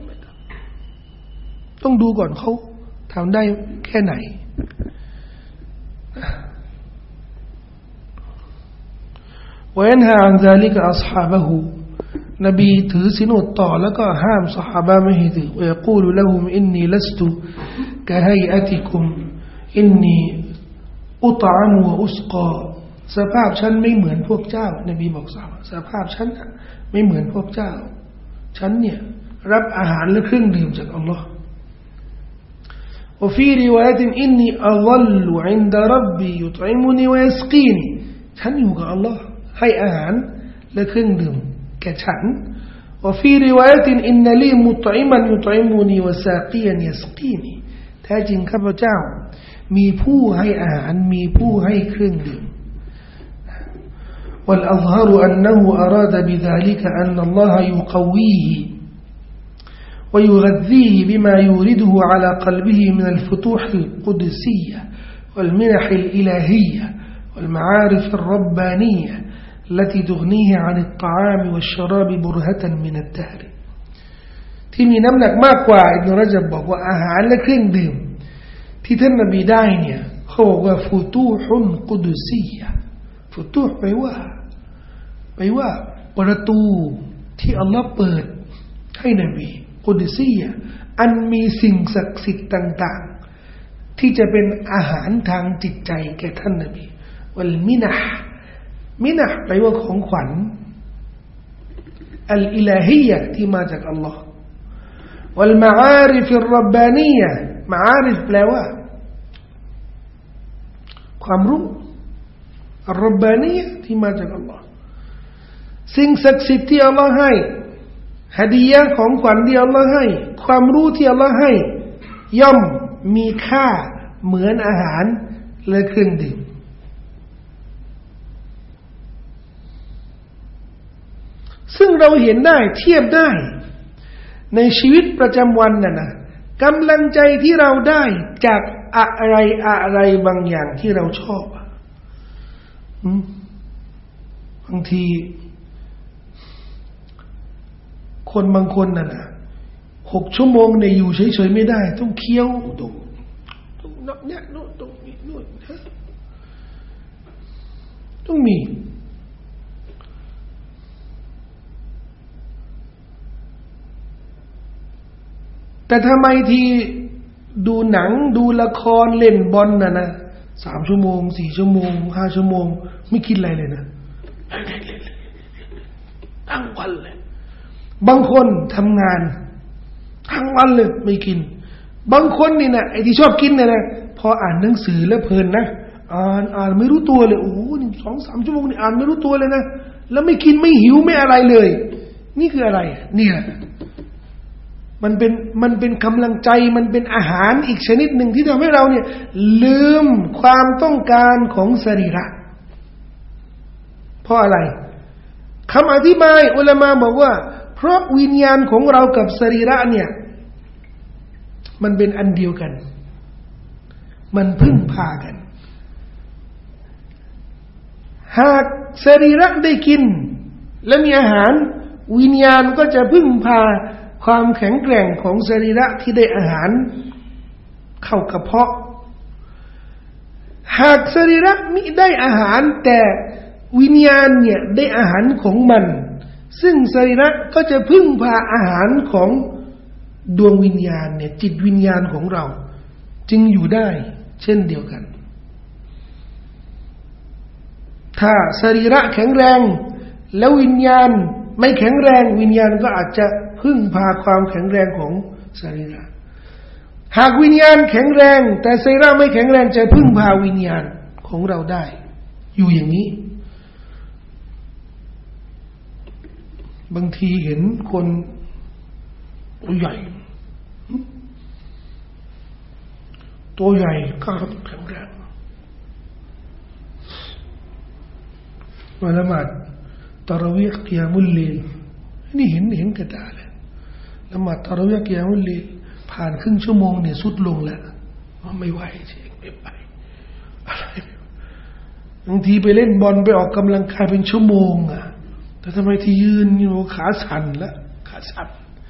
ต้องดูก่อนเขาทำได้แค่ไหนوينهى عن ذلك أصحابه นบีถือศีลอดต่อแล้วก็ห้ามซอฮาบะห์ไม่ให้ถือ ويقول لهم إني لست كهيئتكم إني أطعم وأسقى สภาพฉันไม่เหมือนพวกเจ้านบีบอกสภาพฉันไม่เหมือนพวกเจ้าฉันเนี่ยรับอาหารและเครื่องดื่มจากอัลลอฮ์وفي رواية إني أظل عند ربي يطعمني ويسقيني ฉันอยู่กับอัลลอฮ์ให้อาหารและเครื่องดื่มแก่ฉัน وفي رواية إن لي مطعما يطعمني وساقيا يسقيني แท้จริงข้าพเจ้ามีผู้ให้อาหารมีผู้ให้เครื่องดื่ม والأظهر أنه أراد بذلك أن الله يقويه ويغذيه بما يورده على قلبه من الفتوح القدسية والمنح الإلهية والمعارف الربانية التي تغنيه عن الطعام والشراب برهة من الدهر ที่มีน้ำหนักมากกว่าอิบนุรญับบอกว่าอาหารและเครื่องดื่มที่ท่านนบีได้เนี่ยเขาบอกว่าฟุตูฮุนกุดุซียะฟุตูฮ์แปลว่าประตูที่อัลลอฮ์เปิดให้นบีกุดุซียะอันมีสิ่งศักดิ์สิทธิ์ต่างๆที่จะเป็นอาหารทางจิตใจแก่ท่านนบีวัลมินะห์แปลว่าของขวัญอัลอิลาฮียะที่มาจากอัลลอฮ์วัลมะอาริฟอัรร็อบานียะมะอาริฟแปลว่าความรู้อัรร็อบบานียะที่มาจากอัลลอฮ์สิ่งศักดิ์สิทธิ์ที่อัลลอฮ์ให้ฮะดียะห์ของขวัญที่อัลลอฮ์ให้ความรู้ที่อัลลอฮ์ให้ย่อมมีค่าเหมือนอาหารและเครื่องดื่มซึ่งเราเห็นได้เทียบได้ในชีวิตประจำวันนะกำลังใจที่เราได้จากอะไรบางอย่างที่เราชอบบางทีคนบางคนน่ะนะ6 ชั่วโมงเนี่ยอยู่เฉยๆไม่ได้ต้องเคี้ยวต้องเนี่ยต้องมีแต่ทำไมทีดูหนังดูละครเล่นบอลนะ3 ชั่วโมง4 ชั่วโมง5 ชั่วโมงไม่คิดอะไรเลยนะทั้งวันเลยบางคนทำงานทั้งวันเลยไม่กินบางคนนี่นะไอ้ที่ชอบกินเนี่ยนะพออ่านหนังสือแล้วเพลินนะอ่านไม่รู้ตัวเลยโอ้โหนี่2-3 ชั่วโมงนี่อ่านไม่รู้ตัวเลยนะแล้วไม่กินไม่หิวไม่อะไรเลยนี่คืออะไรเนี่ยมันเป็นกำลังใจมันเป็นอาหารอีกชนิดหนึ่งที่ทำให้เราเนี่ยลืมความต้องการของสรีระเพราะอะไรคำอธิบายอุลามะบอกว่าเพราะวิญญาณของเรากับสรีระเนี่ยมันเป็นอันเดียวกันมันพึ่งพากันหากสรีระได้กินและมีอาหารวิญญาณก็จะพึ่งพาความแข็งแกร่งของสรีระที่ได้อาหารเข้ากระเพาะหากสรีระมิได้อาหารแต่วิญญาณเนี่ยได้อาหารของมันซึ่งสรีระก็จะพึ่งพาอาหารของดวงวิญญาณเนี่ยจิตวิญญาณของเราจึงอยู่ได้เช่นเดียวกันถ้าสรีระแข็งแรงแล้ววิญญาณไม่แข็งแรงวิญญาณก็อาจจะพึ่งพาความแข็งแรงของสรีระหากวิญญาณแข็งแรงแต่สรีระไม่แข็งแรงจะพึ่งพาวิญญาณของเราได้อยู่อย่างนี้บางทีเห็นคนตัวใหญ่ก็แข็งแรงมาละหมาดตะเราะวีห์กิยามุลลีลนี่เห็นกระตาเลยละหมาดตะเราะวีห์กิยามุลลีลผ่านครึ่งชั่วโมงเนี่ยสุดลงแล้วไม่ไหวจริงไม่ไหวอะไรบางทีไปเล่นบอลไปออกกำลังกายเป็นชั่วโมงอ่ะแต่ทำไมที่ยืนอยู่ขาสั่นแล้วขาสั่น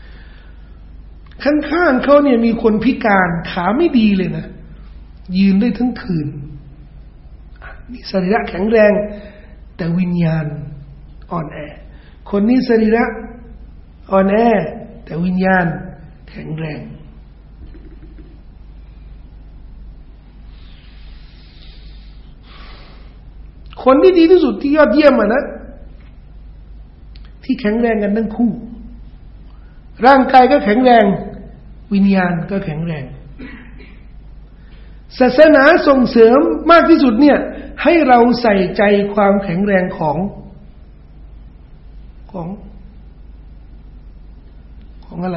ข้างๆเขาเนี่ยมีคนพิการขาไม่ดีเลยนะยืนได้ทั้งคืนนี่สรีระแข็งแรงแต่วิญญาณอ่อนแอคนนี้สรีระอ่อนแอแต่วิญญาณแข็งแรงคนที่ดีที่สุดที่ยอดเยี่ยมนะที่แข็งแรงกันทั้งคู่ร่างกายก็แข็งแรงวิญญาณก็แข็งแรงศาสนาส่งเสริมมากที่สุดเนี่ยให้เราใส่ใจความแข็งแรงของอะไร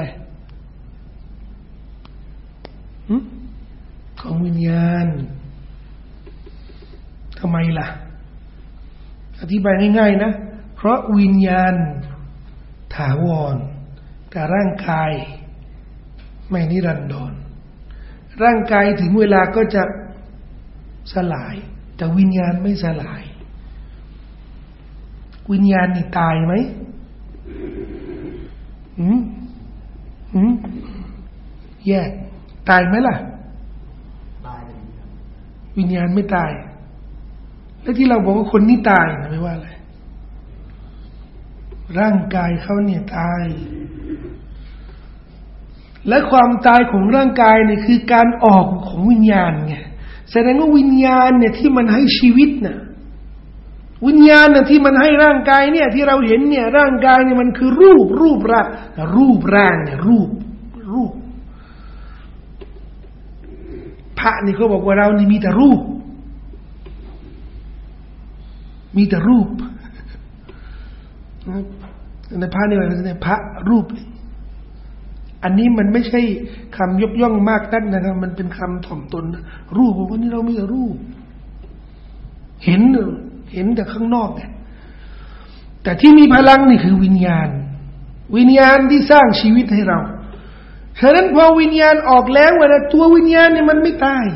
ของวิญญาณทำไมล่ะอธิบายง่ายๆนะเพราะวิญญาณถาวรกับร่างกายไม่นิรันดรร่างกายถึงเวลาก็จะสลายแต่วิญญาณไม่สลายวิญญาณนี่ตายไหมแยกตายไหมล่ะตายวิญญาณไม่ตายแล้วที่เราบอกว่าคนนี้ตายนะไม่ว่าอะไรร่างกายเขาเนี่ยตายและความตายของร่างกายเนี่ยคือการออกของวิญญาณไงแสดงว่าวิญญาณเนี่ยที่มันให้ชีวิตน่ะวิญญาณน่ะที่มันให้ร่างกายเนี่ยที่เราเห็นเนี่ยร่างกายเนี่ยมันคือรูปร่างเนี่ยรูปพระนี่เขาบอกว่าเรานี่มีแต่รูปในพระนี่มันเป็นพระรูปอันนี้มันไม่ใช่คำยกย่องมากนักนะครับมันเป็นคำถ่อมตนรูปบอกว่านี่เรามีแต่รูปเห็นแต่ข้างนอกเนี่ยแต่ที่มีพลังนี่คือวิญญาณที่สร้างชีวิตให้เราฉะนั้นพอวิญญาณออกแล้วเวลาตัววิญญาณเนี่ยมันไม่ตาย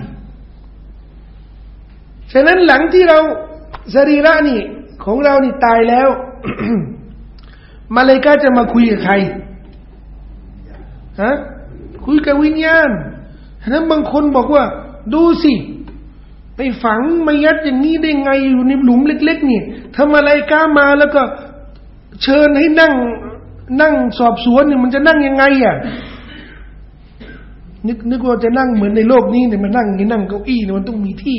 ฉะนั้นหลังที่เราสรีระนี่ของเรานี่ตายแล้ว มาเลย์กาจะมาคุยกับใครคุยกับวิญญาณฉะนั้นบางคนบอกว่าดูสิไปฝังมายัดอย่างนี้ได้ไงอยู่ในหลุมเล็กๆนี่ทำอะไรกล้ามาแล้วก็เชิญให้นั่งสอบสวนเนี่ยมันจะนั่งยังไงอ่ะนึกว่าจะนั่งเหมือนในโลกนี้เนี่ยมันนั่งเก้าอี้เนี่ยมันต้องมีที่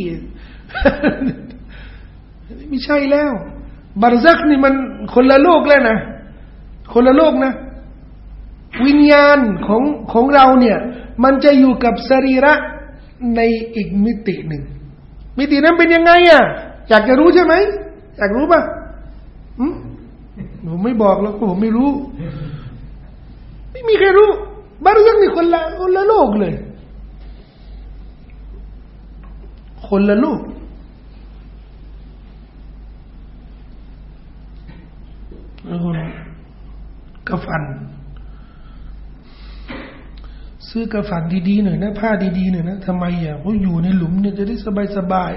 ไม่ใช่แล้วบาร์ซักนี่มันคนละโลกแล้วนะคนละโลกนะวิญญาณของเราเนี่ยมันจะอยู่กับสรีระในอีกมิติหนึ่งมิตินั้นเป็นยังไงอ่ะอยากจะรู้ใช่ไหมอยากรู้ป่ะผมไม่บอกแล้วผมไม่รู้ไม่มีใครรู้บาร์ซักนี่คนละโลกเลยคนละโลกกระฝันซื้อกระฝันดีๆหน่อยนะผ้าดีๆหน่อยนะทำไมอ่ะเพราะอยู่ในหลุมเนี่ยจะได้สบาย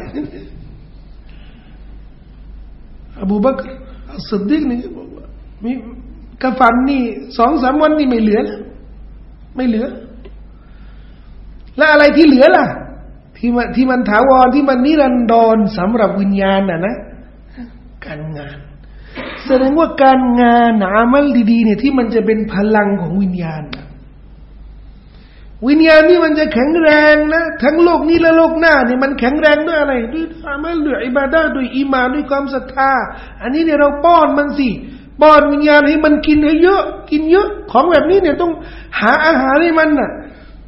ๆอบูบักรอัสซิดดีกนี่บอกว่ามีกระฝันนี่ 2-3 วันนี่ไม่เหลือแล้วไม่เหลือแล้วอะไรที่เหลือล่ะที่มันถาวรที่มันนิรันดรสำหรับวิญญาณน่ะนะการงานแสดงว่าการงานอามัลดีๆเนี่ยที่มันจะเป็นพลังของวิญญาณวิญญาณนี่มันจะแข็งแรงนะทั้งโลกนี้และโลกหน้านี่มันแข็งแรงด้วยอะไรด้วยอามัลด้วยอิบาดะห์ด้วยอีหม่านด้วยความศรัทธาอันนี้เนี่ยเราป้อนมันสิป้อนวิญญาณให้มันกินเยอะกินเยอะของแบบนี้เนี่ยต้องหาอาหารให้มันน่ะ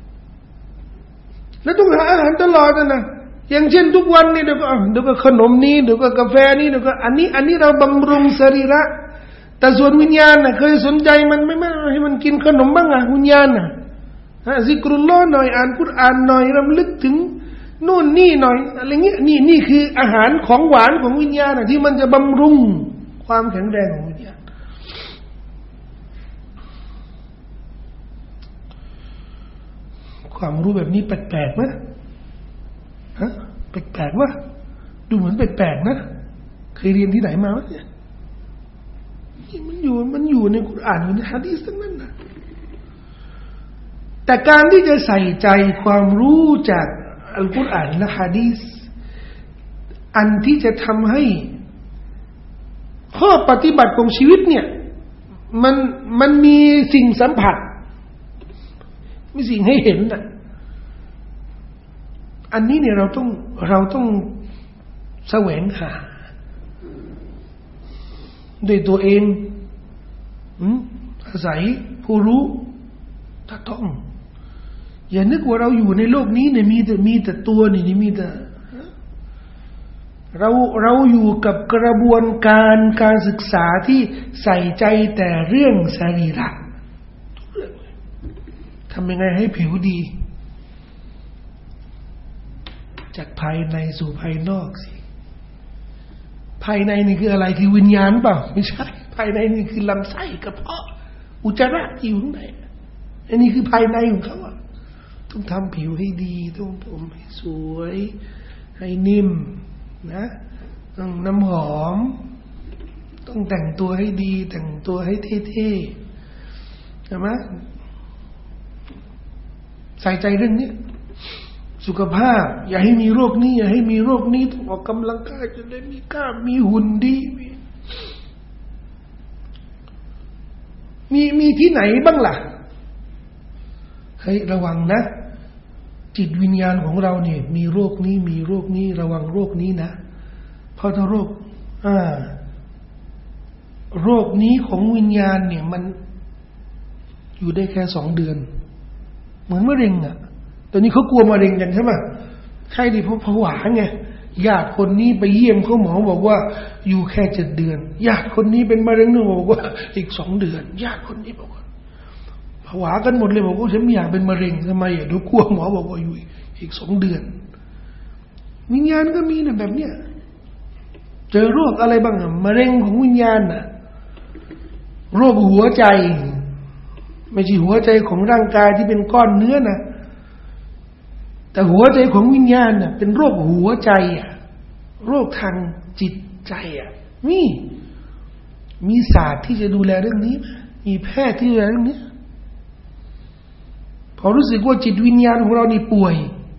แล้วต้องหาอาหารตลอดนะอย่างเช่นทุกวันนี่เดี๋ยวก็ขนมนี้เดี๋ยวก็กาแฟนี่เดี๋ยวก็อันนี้เราบำรุงสรีระแต่ส่วนวิญญาณน่ะเคยสนใจมันไม่ให้มันกินขนมบ้างอ่ะวิญญาณน่ะซิกรุลลอฮ์หน่อยอ่านกุรอานหน่อยรำลึกถึงนู่นนี่หน่อยอะไรเงี้ยนี่คืออาหารของหวานของวิญญาณน่ะที่มันจะบำรุงความแข็งแรงของวิญญาณความรู้แบบนี้แปลกๆมั้ยฮะแปลกๆวะดูเหมือนแปลกๆนะเคยเรียนที่ไหนมาวะเนี่ยมันอยู่ในกุรอานอยู่ในหะดีษทั้งนั้นนะแต่การที่จะใส่ใจความรู้จากอัลกุรอานและหะดีษอันที่จะทำให้ข้อปฏิบัติของชีวิตเนี่ยมันมีสิ่งสัมผัสมีสิ่งให้เห็นน่ะอันนี้เนี่ยเราต้องแสวงหาด้วยตัวเองอาศัยผู้รู้ถ้าต้องอย่านึกว่าเราอยู่ในโลกนี้เนี่ยมีแต่ตัวนี่มีแต่เราอยู่กับกระบวนการศึกษาที่ใส่ใจแต่เรื่องสรีระทำยังไงให้ผิวดีจากภายในสู่ภายนอกสิภายในนี่คืออะไรคือวิญญาณเปล่าไม่ใช่ภายในนี่คือลำไส้กระเพาะอุจจาระที่อยู่ข้างในอันนี้คือภายในของเขาต้องทำผิวให้ดีต้องผมให้สวยให้นิ่มนะต้องน้ำหอมต้องแต่งตัวให้ดีแต่งตัวให้เท่ๆใช่ไหมใส่ใจเรื่องนี้สุขภาพอย่าให้มีโรคนี้อย่าให้มีโรคนี้ต้องออกกำลังกายจะได้มีกล้ามมีหุ่นดีมีที่ไหนบ้างล่ะให้ระวังนะจิตวิญญาณของเราเนี่ยมีโรคนี้มีโรคนี้ระวังโรคนี้นะเพราะถ้าโรคนี้ของวิญญาณเนี่ยมันอยู่ได้แค่2 เดือนเหมือนมะเร็งอ่ะตอนนี้เขากลัวมะเร็งกันใช่ไหมใช่ดิเพราะผวาไงญาติคนนี้ไปเยี่ยมเขาหมอบอกว่าอยู่แค่7 เดือนญาติคนนี้เป็นมะเร็งนึงบอกว่าอีก2 เดือนญาติคนนี้บอกว่าผวากันหมดเลยบอกว่าฉันไม่อยากเป็นมะเร็งทำไมอ่ะดูกลัวหมอบอกว่าอยู่อีก2 เดือนวิญญาณก็มีนะแบบเนี้ยเจอโรคอะไรบ้างอ่ะมะเร็งของวิญญาณน่ะโรคหัวใจไม่ใช่หัวใจของร่างกายที่เป็นก้อนเนื้อนะแต่หัวใจของวิญญาณน่ะเป็นโรคหัวใจอ่ะโรคทางจิตใจอ่ะมีศาสตร์ที่จะดูแลเรื่องนี้มีแพทย์ที่ดูแลเรื่องนี้พอรู้สึกว่าจิตวิญญาณของเรานี่ป่วย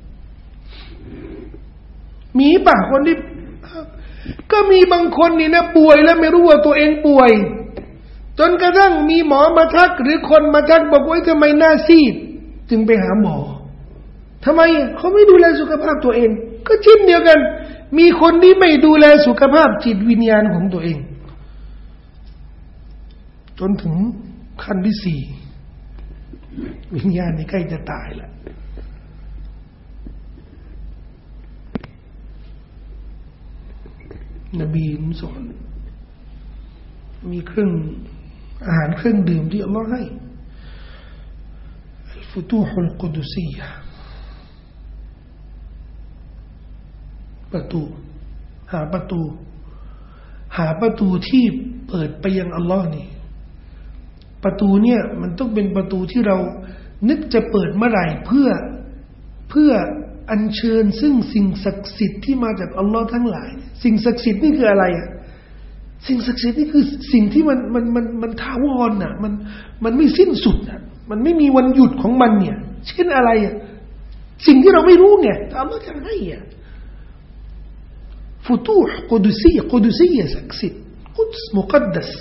มีป่ะคนที่ก็มีบางคนนี่นะป่วยแล้วไม่รู้ว่าตัวเองป่วยจนกระทั่งมีหมอมาทักหรือคนมาทักบอกว่าทำไมหน้าซีดจึงไปหาหมอทำไมเขาไม่ดูแลสุขภาพตัวเองก็เช่นเดียวกันมีคนที่ไม่ดูแลสุขภาพจิตวิญญาณของตัวเองจนถึงขั้นที่4วิญญาณนี่ใกล้จะตายแล้วนบีสอนมีเครื่องอาหารเครื่องดื่มที่อัลเลาะห์ให้อัลฟุตูฮุลกุดุซียะห์ประตูหาประตูที่เปิดไปยังอัลเลาะห์นี่ประตูเนี่ยมันต้องเป็นประตูที่เรานึกจะเปิดเมื่อไหร่เพื่ออัญเชิญซึ่งสิ่งศักดิ์สิทธิ์ที่มาจากอัลเลาะห์ทั้งหลายสิ่งศักดิ์สิทธิ์นี่คืออะไรอ่ะสิ่งศักดิ์สิทธิ์นี่คือสิ่งที่มันถาวรน่ะมันไม่สิ้นสุดน่ะมันไม่มีวันหยุดของมันเนี่ยเช่นอะไรอ่ะสิ่งที่เราไม่รู้ไงอัลเลาะห์จะให้อ่ะฟุตูฮ์กุดุซียะศักดิ์สิทธิ์กุดส์มุกัดดัส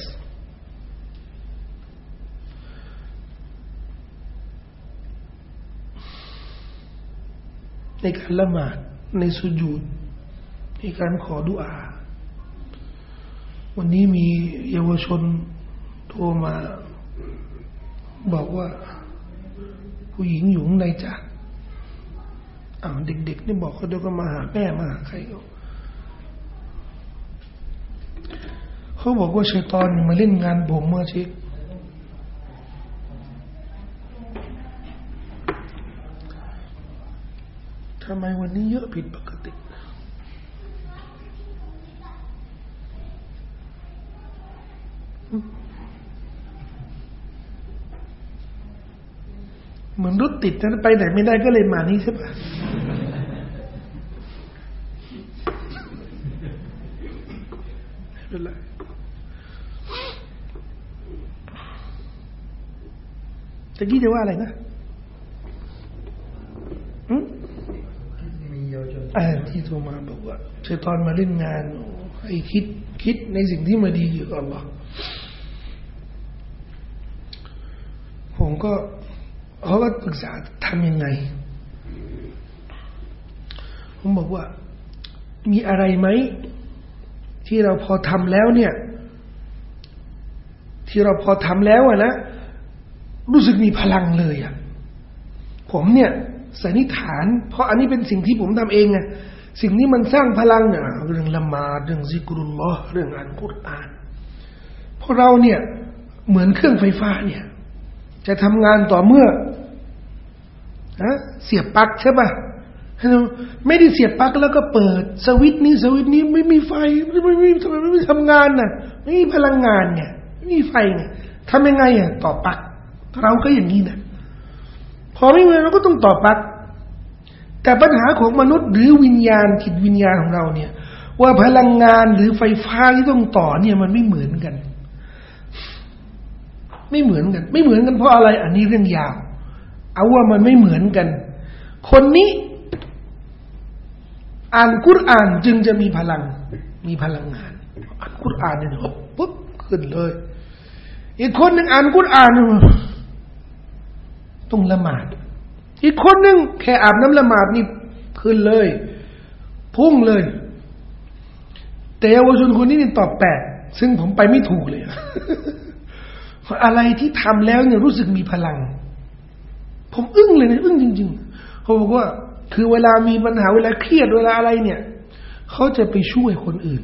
ในการละหมาดในสุญูดในการขอดุอาวันนี้มีเยาวชนโทรมาบอกว่าผู้หญิงอยู่ข้างในจ้ะเด็กๆนี่บอกเขาเดี๋ยวก็มาหาแม่มาหาใครเขาบอกว่าชัยฏอนมาเล่นงานผมมาชิทำไมวันนี้เยอะผิดปกติเหมือนรถติดนะไปไหนไม่ได้ก็เลยมานี่ใช่ปะไม่เป็นไรตะกี้จะว่าอะไรนะที่โทรมาบอกว่าชัยฏอนมาเล่นงานให้คิดในสิ่งที่มาดีเกี่ยวกับอัลเลาะห์ผมก็เขาก็ปรึกษาทำยังไงผมบอกว่ามีอะไรไหมที่เราพอทำแล้วเนี่ยที่เราพอทำแล้วนะรู้สึกมีพลังเลยผมเนี่ยสันนิษฐานเพราะอันนี้เป็นสิ่งที่ผมทำเองไงสิ่งนี้มันสร้างพลังเนี่ยเรื่องละหมาดเรื่องซิกรุลลอฮ์เรื่องอ่านกุรอานเพราะเราเนี่ยเหมือนเครื่องไฟฟ้าเนี่ยจะทำงานต่อเมื่อเสียบปลั๊กใช่ป่ะไม่ได้เสียบปลั๊กแล้วก็เปิดสวิตช์นี้ไม่มีไฟทำไมไม่ทำงานน่ะไม่มีพลังงานเนี่ยไม่มีไฟไงทำยังไงต่อปลั๊กเราก็อย่างนี้นะพอไม่มีเราก็ต้องต่อปลั๊กแต่ปัญหาของมนุษย์หรือวิญญาณจิตวิญญาณของเราเนี่ยว่าพลังงานหรือไฟฟ้าที่ต้องต่อเนี่ยมันไม่เหมือนกันไม่เหมือนกันเพราะอะไรอันนี้เรื่องยาวเอาว่ามันไม่เหมือนกันคนนี้อ่านกุรอานจึงจะมีพลังงานอ่านกุรอานเนี่ยปุ๊บขึ้นเลยอีกคนหนึ่งอ่านกุรอานต้องละหมาดอีกคนหนึ่งแค่อาบน้ำละหมาดนี่ขึ้นเลยพุ่งเลยแต่เยาวชนคนนี้นี่ตอบแปลกซึ่งผมไปไม่ถูกเลยอะไรที่ทำแล้วเนี่ยรู้สึกมีพลังผมอึ้งเลยนะอึ้งจริงๆเขาบอกว่าคือเวลามีปัญหาเวลาเครียดเวลาอะไรเนี่ยเขาจะไปช่วยคนอื่น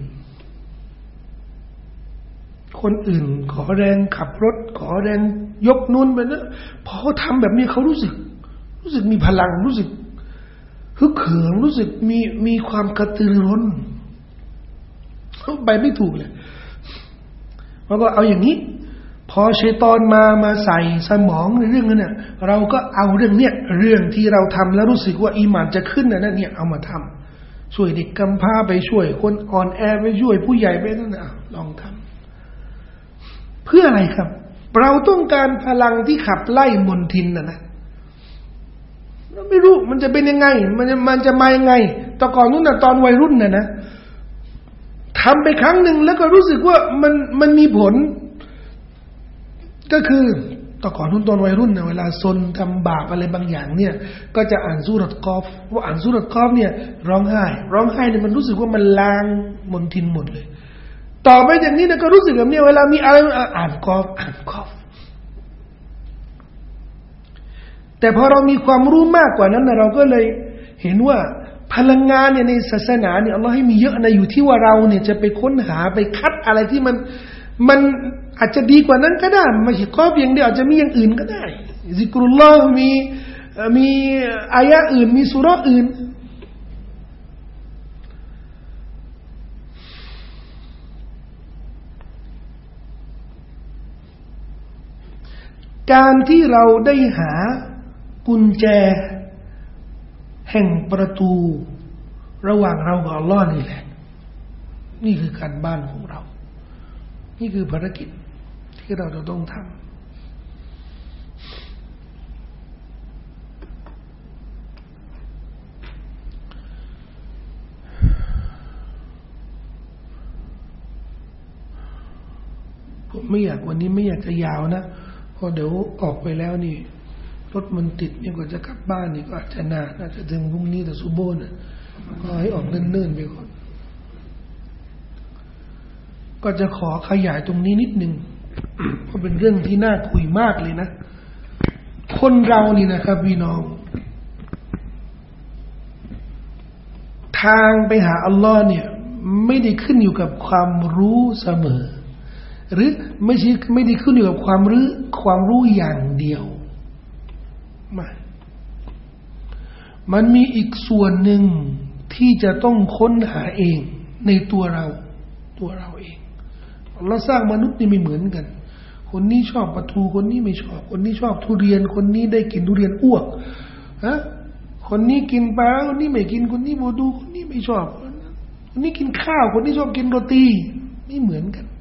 ขอแรงขับรถขอแรงยกนู่นไปนะพอเขาทำแบบนี้เขารู้สึกมีพลังรู้สึกฮึกเหิมรู้สึกมีความกระตือรือร้นเขาไปไม่ถูกเลยแล้วก็เอาอย่างนี้พอชัยฏอนมาใส่สมองในเรื่องนั้นเนี่ยเราก็เอาเรื่องที่เราทำแล้วรู้สึกว่าอีหม่านจะขึ้นนะเนี่ยเอามาทำช่วยเด็กกำพร้าไปช่วยคนอ่อนแอไปช่วยผู้ใหญ่ไปนั่นน่ะลองทำเพื่ออะไรครับเราต้องการพลังที่ขับไล่มลทินนะเราไม่รู้มันจะเป็นยังไงมันจะมายังไงแต่ก่อนนู้นตอนวัยรุ่นนะทำไปครั้งหนึ่งแล้วก็รู้สึกว่ามันมีผลก็คือแต่ก่อนนู้นตอนวัยรุ่นเวลาซนทำบาปอะไรบางอย่างเนี่ยก็จะอ่านซูเราะห์กอฟว่าอ่านซูเราะห์กอฟเนี่ยร้องไห้เนี่ยมันรู้สึกว่ามันล้างมลทินหมดเลยต่อไปจากนี้นะก็รู้สึกแบบนี้เวลามีอะไรอ่านกอฟแต่พอเรามีความรู้มากกว่านั้นนะเราก็เลยเห็นว่าพลังงานเนี่ยในศาสนาเนี่ยอัลเลาะห์ให้มีเยอะนะอยู่ที่ว่าเราเนี่ยจะไปค้นหาไปคัดอะไรที่มันอาจจะดีกว่านั้นก็ได้ไม่ใช่กอฟอย่างเดียวอาจจะมีอย่างอื่นก็ได้ซิกรุลลอฮ์มีอายะห์อื่นมีซูเราะห์อื่นการที่เราได้หากุญแจแห่งประตูระหว่างเรากับอัลเลาะห์นี่แหละนี่คือการบ้านของเรานี่คือภารกิจที่เราจะต้องทำผมไม่อยากวันนี้ไม่อยากจะยาวนะเพราะเดี๋ยวออกไปแล้วนี่รถมันติดเนี่ยกว่าจะกลับบ้านนี่ก็อาจจะนานอาจจะถึงพรุ่งนี้แต่ซุโบน่ะก็ให้ออกเนิ่นๆไปก่อนก็จะขอขยายตรงนี้นิดนึง เพราะเป็นเรื่องที่น่าคุยมากเลยนะคนเรานี่นะครับพี่น้องทางไปหาอัลลอฮ์เนี่ยไม่ได้ขึ้นอยู่กับความรู้เสมอหรือไม่ได้ขึ้นอยู่กับความรู้อย่างเดียวไม่มันมีอีกส่วนหนึ่งที่จะต้องค้นหาเองในตัวเราเองเราสร้างมนุษย์นี่ไม่เหมือนกันคนนี้ชอบปลาทูคนนี้ไม่ชอบคนนี้ชอบทุเรียนคนนี้ได้กินทุเรียนอ้วกคนนี้กินปลาคนนี้ไม่กินคนนี้บูดูคนนี้ไม่ชอบคนนี้กินข้าวคนนี้ชอบกินโรตีไม่เหมือนกัน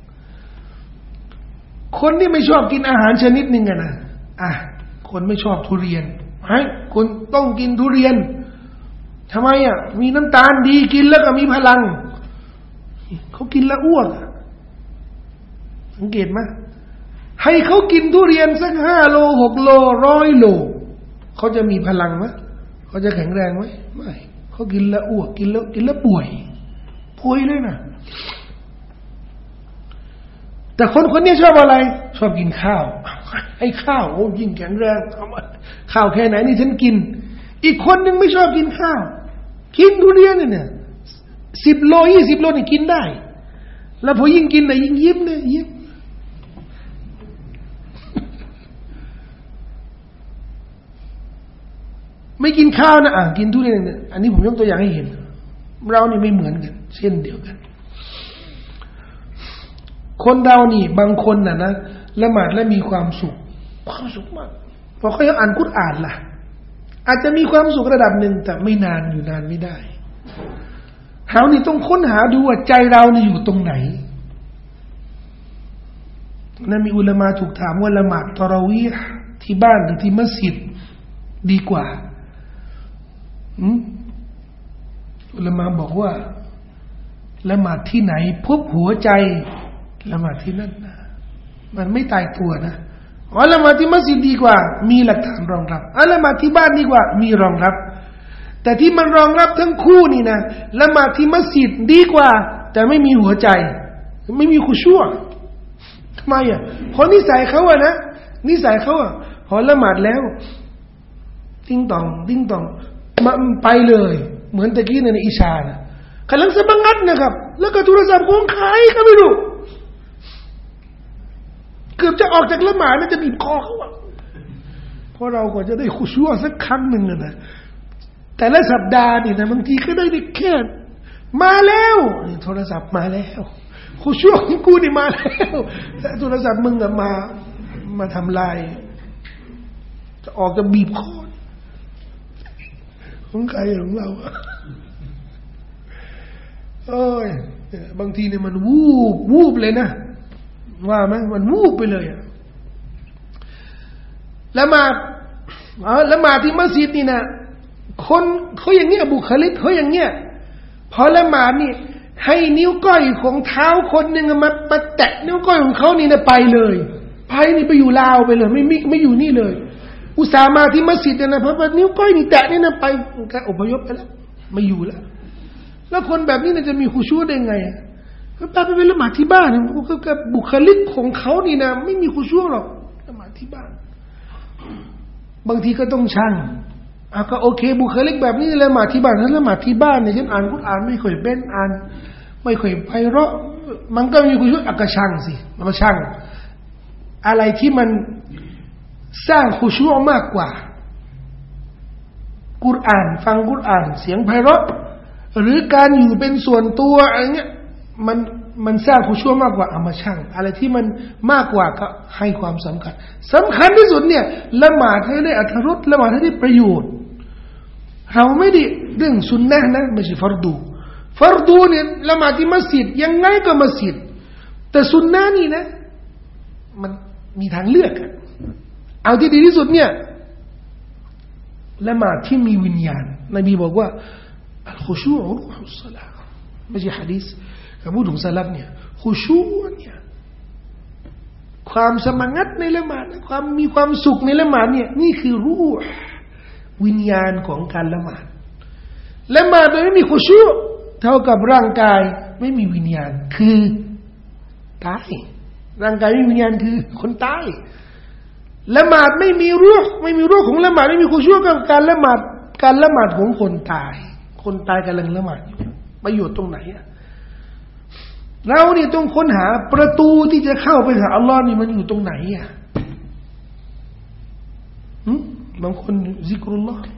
คนที่ไม่ชอบกินอาหารชนิดหนึ่งนะคนไม่ชอบทุเรียนคนต้องกินทุเรียนทำไมมีน้ำตาลดีกินแล้วก็มีพลังเขากินแล้วอ้วกสังเกตไหมให้เขากินทุเรียนสัก5 โล 6 โล 100 โลเขาจะมีพลังไหมเขาจะแข็งแรงไหมไม่เขากินแล้วอ้วกกินแล้วป่วยเลยนะแต่คนนี้ชอบอะไรชอบกินข้าวให้ข้าวยิ่งแข็งแรงข้าวแค่ไหนนี่ฉันกินอีกคนนึงไม่ชอบกินข้าวกินทุเรียนเนี่ย10 โล 20 โลนี่กินได้แล้วพอยิ่งกินยิ่งยิ้มเนี่ยยิ้มไม่กินข้าวนะกินทุเรียนเนี่ยอันนี้ผมยกตัวอย่างให้เห็นเรานี่ไม่เหมือนกันเช่นเดียวกันคนเรานี่บางคนนะละหมาดแล้วมีความสุขมากพอเขายังอ่านกุรอานล่ะอาจจะมีความสุขระดับหนึ่งแต่ไม่นานอยู่นานไม่ได้เรานี่ต้องค้นหาดูว่าใจเรานี่อยู่ตรงไหนนั่นมีอุลามะถูกถามว่าละหมาดตะเราะวีห์ที่บ้านหรือที่มัสยิดดีกว่าอุลามะบอกว่าละหมาดที่ไหนพบหัวใจละหมาดที่นั่นนะมันไม่ตายตัวนะละหมาดที่มัสยิดดีกว่ามีหลักฐานรองรับละหมาดที่บ้านดีกว่ามีรองรับแต่ที่มันรองรับทั้งคู่นี่นะละหมาดที่มัสยิดดีกว่าแต่ไม่มีหัวใจไม่มีคุชูอ์ทำไมเพราะนิสัยเขานะนิสัยเขาพอละหมาดแล้วติ้งตองมาไปเลยเหมือนตะกี้ในอิชานะกำลังสะบังงัดนะครับแล้วก็โทรศัพท์ของใครก็ไม่รู้เกือบจะออกจากละหมาดแล้วจะบีบคอเขาเพราะเราก็จะได้คุชูอ์สักครั้งหนึ่งนะแต่ละสัปดาห์นี่นะบางทีก็ได้แค่มาแล้วโทรศัพท์มาแล้วคุชูอ์ของกูนี่มาแล้วแต่โทรศัพท์มึงมาทำลายจะออกจะบีบคอของใครของเราบางทีเนี่ยมันวูบเลยนะว่าไหมมันวูบไปเลยละหมาดที่มัสยิดนี่นะคนเขาอย่างเงี้ยบุคลิกเขาอย่างเงี้ยพอละหมาดนี่ให้นิ้วก้อยของเท้าคนหนึ่งมาแตะนิ้วก้อยของเขานี่นะไปเลยนี่ไปอยู่ลาวไปเลยไม่อยู่นี่เลยอุตส่าห์มาที่มัสยิดนะเพราะว่านิ้วก้อยนี่แตะนี่นะไปแกอพยพไปแล้วไม่อยู่แล้วคนแบบนี้จะมีคุชูได้ไงไปละหมาดที่บ้านก็บุคลิกของเขานี่นะไม่มีคุชูหรอกละหมาดที่บ้านบางทีก็ต้องชั่งก็โอเคบุคลิกแบบนี้ละหมาดที่บ้านถ้าละหมาดที่บ้านเนี่ยฉันอ่านกุรอานไม่ค่อยเป็นอ่านไม่ค่อยไพเราะมันก็มีคุชูก็ชั่งสิมาชั่งอะไรที่มันสร้างคุชูมากกว่ากุรอานฟังกุรอานเสียงไพเราะหรือการอยู่เป็นส่วนตัวอะไรเงี้ยมันสร้างคุชูมากกว่าเอามาชั่งอะไรที่มันมากกว่าก็ให้ความสำคัญที่สุดเนี่ยละหมาดให้ได้อรรถรสละหมาดให้ได้ประโยชน์เราไม่ได้เรื่องสุนนะห์นะไม่ใช่ฟัรดูเนี่ยละหมาดที่มัสยิดยังไงก็มัสยิดแต่สุนนะห์นี่นะมันมีทางเลือกเอาที่ดีที่สุดเนี่ยละหมาดที่มีวิญญาณนบีบอกว่าอัลคุชูอ์รูฮุศศอลาห์ไม่ใช่หะดีษพูดถึงซะลัฟเนี่ยคุชูเนี่ยคความสมังัดในละหมาดความมีความสุขในละหมาดเนี่ยนี่คือรูห์วิญญาณของการละหมาดละหมาดโดยไม่มีขุชูเท่ากับร่างกายไม่มีวิญญาณคือตายร่างกายไม่มีวิญญาณคือคนตายละหมาดไม่มีรูห์ของละหมาดไม่มีขุชูกับการละหมาดของคนตายกำลังละหมาดอยู่ประโยชน์ตรงไหนอะเรานี่ต้องค้นหาประตูที่จะเข้าไปหาอัลลอฮ์นี่มันอยู่ตรงไหนอ่ะบางคนซิกรุลลอฮ์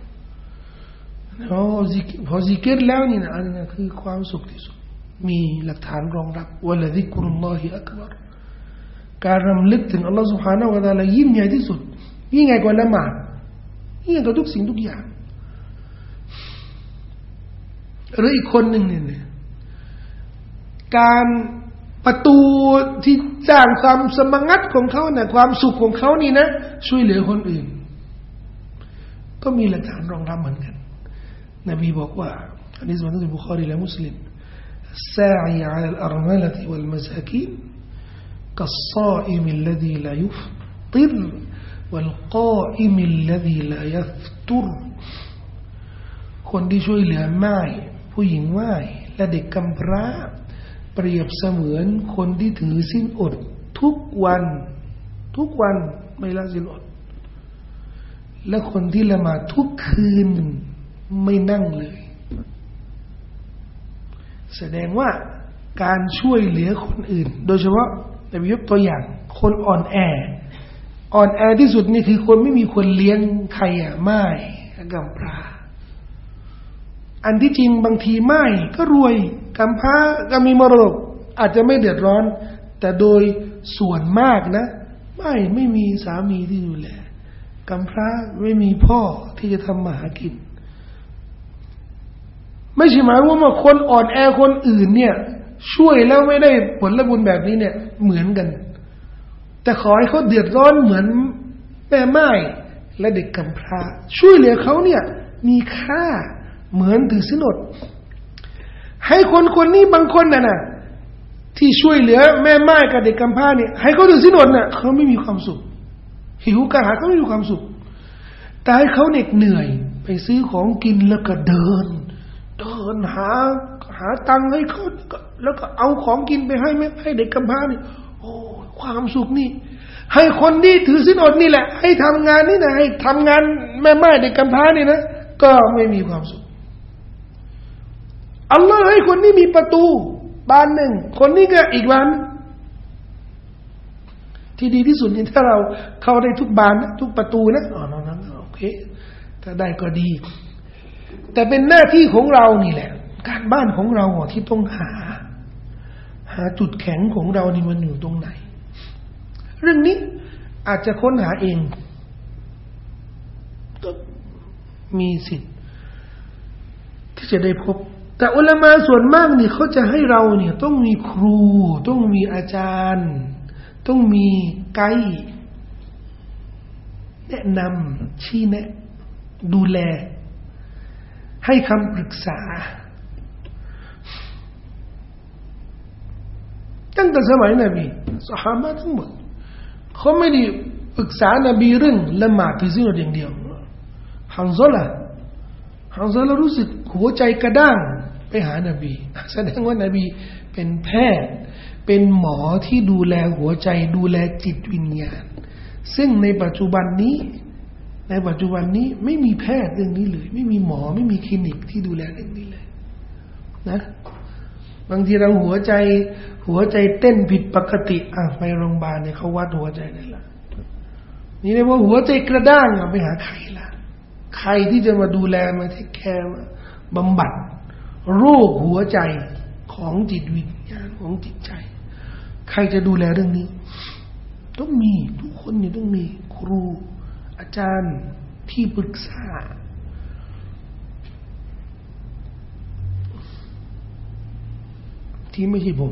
พอซิกรแล้วนี่นะอันนั้นคือความสุขที่สุดมีหลักฐานรองรับวะละซิกรุลลอฮิอักบัรการรำลึกถึงอัลลอฮ์ سبحانه และ تعالى ยิ่งใหญ่ที่สุดยิ่งใหญ่กว่าละหมาดยิ่งใหญ่กว่าทุกสิ่งทุกอย่างหรืออีกคนหนึ่งเนี่ยการประตูที่สร้างความสมังัดของเขาเนี่ยความสุขของเขานี่นะช่วยเหลือคนอื่นก็มีหลักฐานรองรับเหมือนกันนบีบอกว่าอันนี้สมัยที่บุคอรีและมุสลิมالساعي على الأرملة والمساكين كالصائم الذي لا يفطر والقائم الذي لا يفطر คนที่ช่วยเหลือม่ายผู้หญิงม่ายและเด็กกำพร้าเปรียบเสมือนคนที่ถือศีลอดทุกวันไม่ละศีลอดและคนที่ละหมาดทุกคืนไม่นั่งเลยแสดงว่าการช่วยเหลือคนอื่นโดยเฉพาะนบียกตัวอย่างคนอ่อนแอที่สุดนี่คือคนไม่มีคนเลี้ยงใครม่ายกำพร้าอันที่จริงบางทีม่ายก็รวยกำพร้าก็มีมรดกอาจจะไม่เดือดร้อนแต่โดยส่วนมากนะไม่มีสามีที่ดูแลกำพร้าไม่มีพ่อที่จะทำมาหากินไม่ใช่หมายว่าคนอ่อนแอคนอื่นเนี่ยช่วยแล้วไม่ได้ผลบุญแบบนี้เนี่ยเหมือนกันแต่ขอให้เขาเดือดร้อนเหมือนแม่ไม้และเด็กกำพร้าช่วยเหลือเขาเนี่ยมีค่าเหมือนถือศีลอดให้คนนี้บางคนน่ะที่ช่วยเหลือแม่ไม้กับเด็กกำพร้าเนี่ยให้เขาถือศีลอดน่ะเขาไม่มีความสุขหิวกระหายเขาไม่มีความสุขแต่ให้เขาเหนื่อยไปซื้อของกินแล้วก็เดินหาตังค์ให้เขาแล้วก็เอาของกินไปให้เด็กกำพร้านี่โอ้ความสุขนี่ให้คนที่ถือศีลอดนี่แหละให้ทำงานนี่นะให้ทำงานแม่ไม้เด็กกำพร้านี่นะก็ไม่มีความสุขอัลลอฮ์ให้คนนี้มีประตูบานหนึ่งคนนี้ก็อีกบานที่ดีที่สุดนี่ถ้าเราเข้าได้ทุกบานทุกประตูนะนั้นโอเคถ้าได้ก็ดีแต่เป็นหน้าที่ของเรานี่แหละการบ้านของเราที่ต้องหาจุดแข็งของเรานี่มันอยู่ตรงไหนเรื่องนี้อาจจะค้นหาเองก็มีสิทธิ์ที่จะได้พบแต่อุลามะส่วนมากนี่เขาจะให้เราเนี่ยต้องมีครูต้องมีอาจารย์ต้องมีไกด์แนะนำชี้แนะดูแลให้คำปรึกษาตั้งแต่สมัยนบีซอฮาบะห์ทั้งหมดเขาไม่ได้ปรึกษานบีเรื่องละหมาดถือศีลอดอย่างเดียวฮัมซอละรู้สึกหัวใจกระด้างไปหานบีแสดงว่านบีเป็นแพทย์เป็นหมอที่ดูแลหัวใจดูแลจิตวิญญาณซึ่งในปัจจุบันนี้ไม่มีแพทย์เรื่องนี้เลยไม่มีหมอไม่มีคลินิกที่ดูแลเรื่องนี้เลยนะบางทีเราหัวใจเต้นผิดปกติไปโรงพยาบาลเนี่ยเขาวัดหัวใจได้ละนี่เรียกว่าหัวใจกระด้างไปหาใครล่ะใครที่จะมาดูแลมาเทคแคร์มาบำบัดโรคหัวใจของจิตวิญญาณของจิตใจใครจะดูแลเรื่องนี้ต้องมีทุกคนนี่ต้องมีครูอาจารย์ที่ปรึกษาที่ไม่ใช่ผม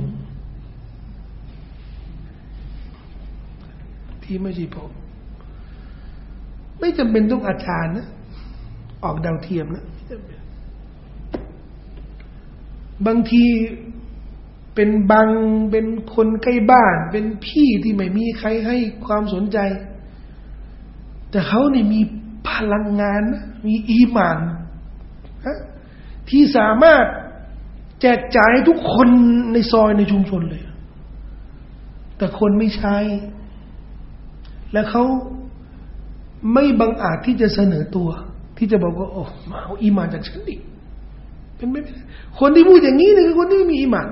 ไม่จำเป็นต้องอาจารย์นะออกดาวเทียมนะบางทีเป็นบังเป็นคนใกล้บ้านเป็นพี่ที่ไม่มีใครให้ความสนใจแต่เขาเนี่ยมีพลังงานมีอีหม่านที่สามารถแจกจ่ายทุกคนในซอยในชุมชนเลยแต่คนไม่ใช้และเขาไม่บังอาจที่จะเสนอตัวที่จะบอกว่าโอ้มาเอาอีหม่านจากฉันดิเป็นไม่ได้คนที่พูดอย่างนี้เนี่ยคือคนที่มีอีหม่าน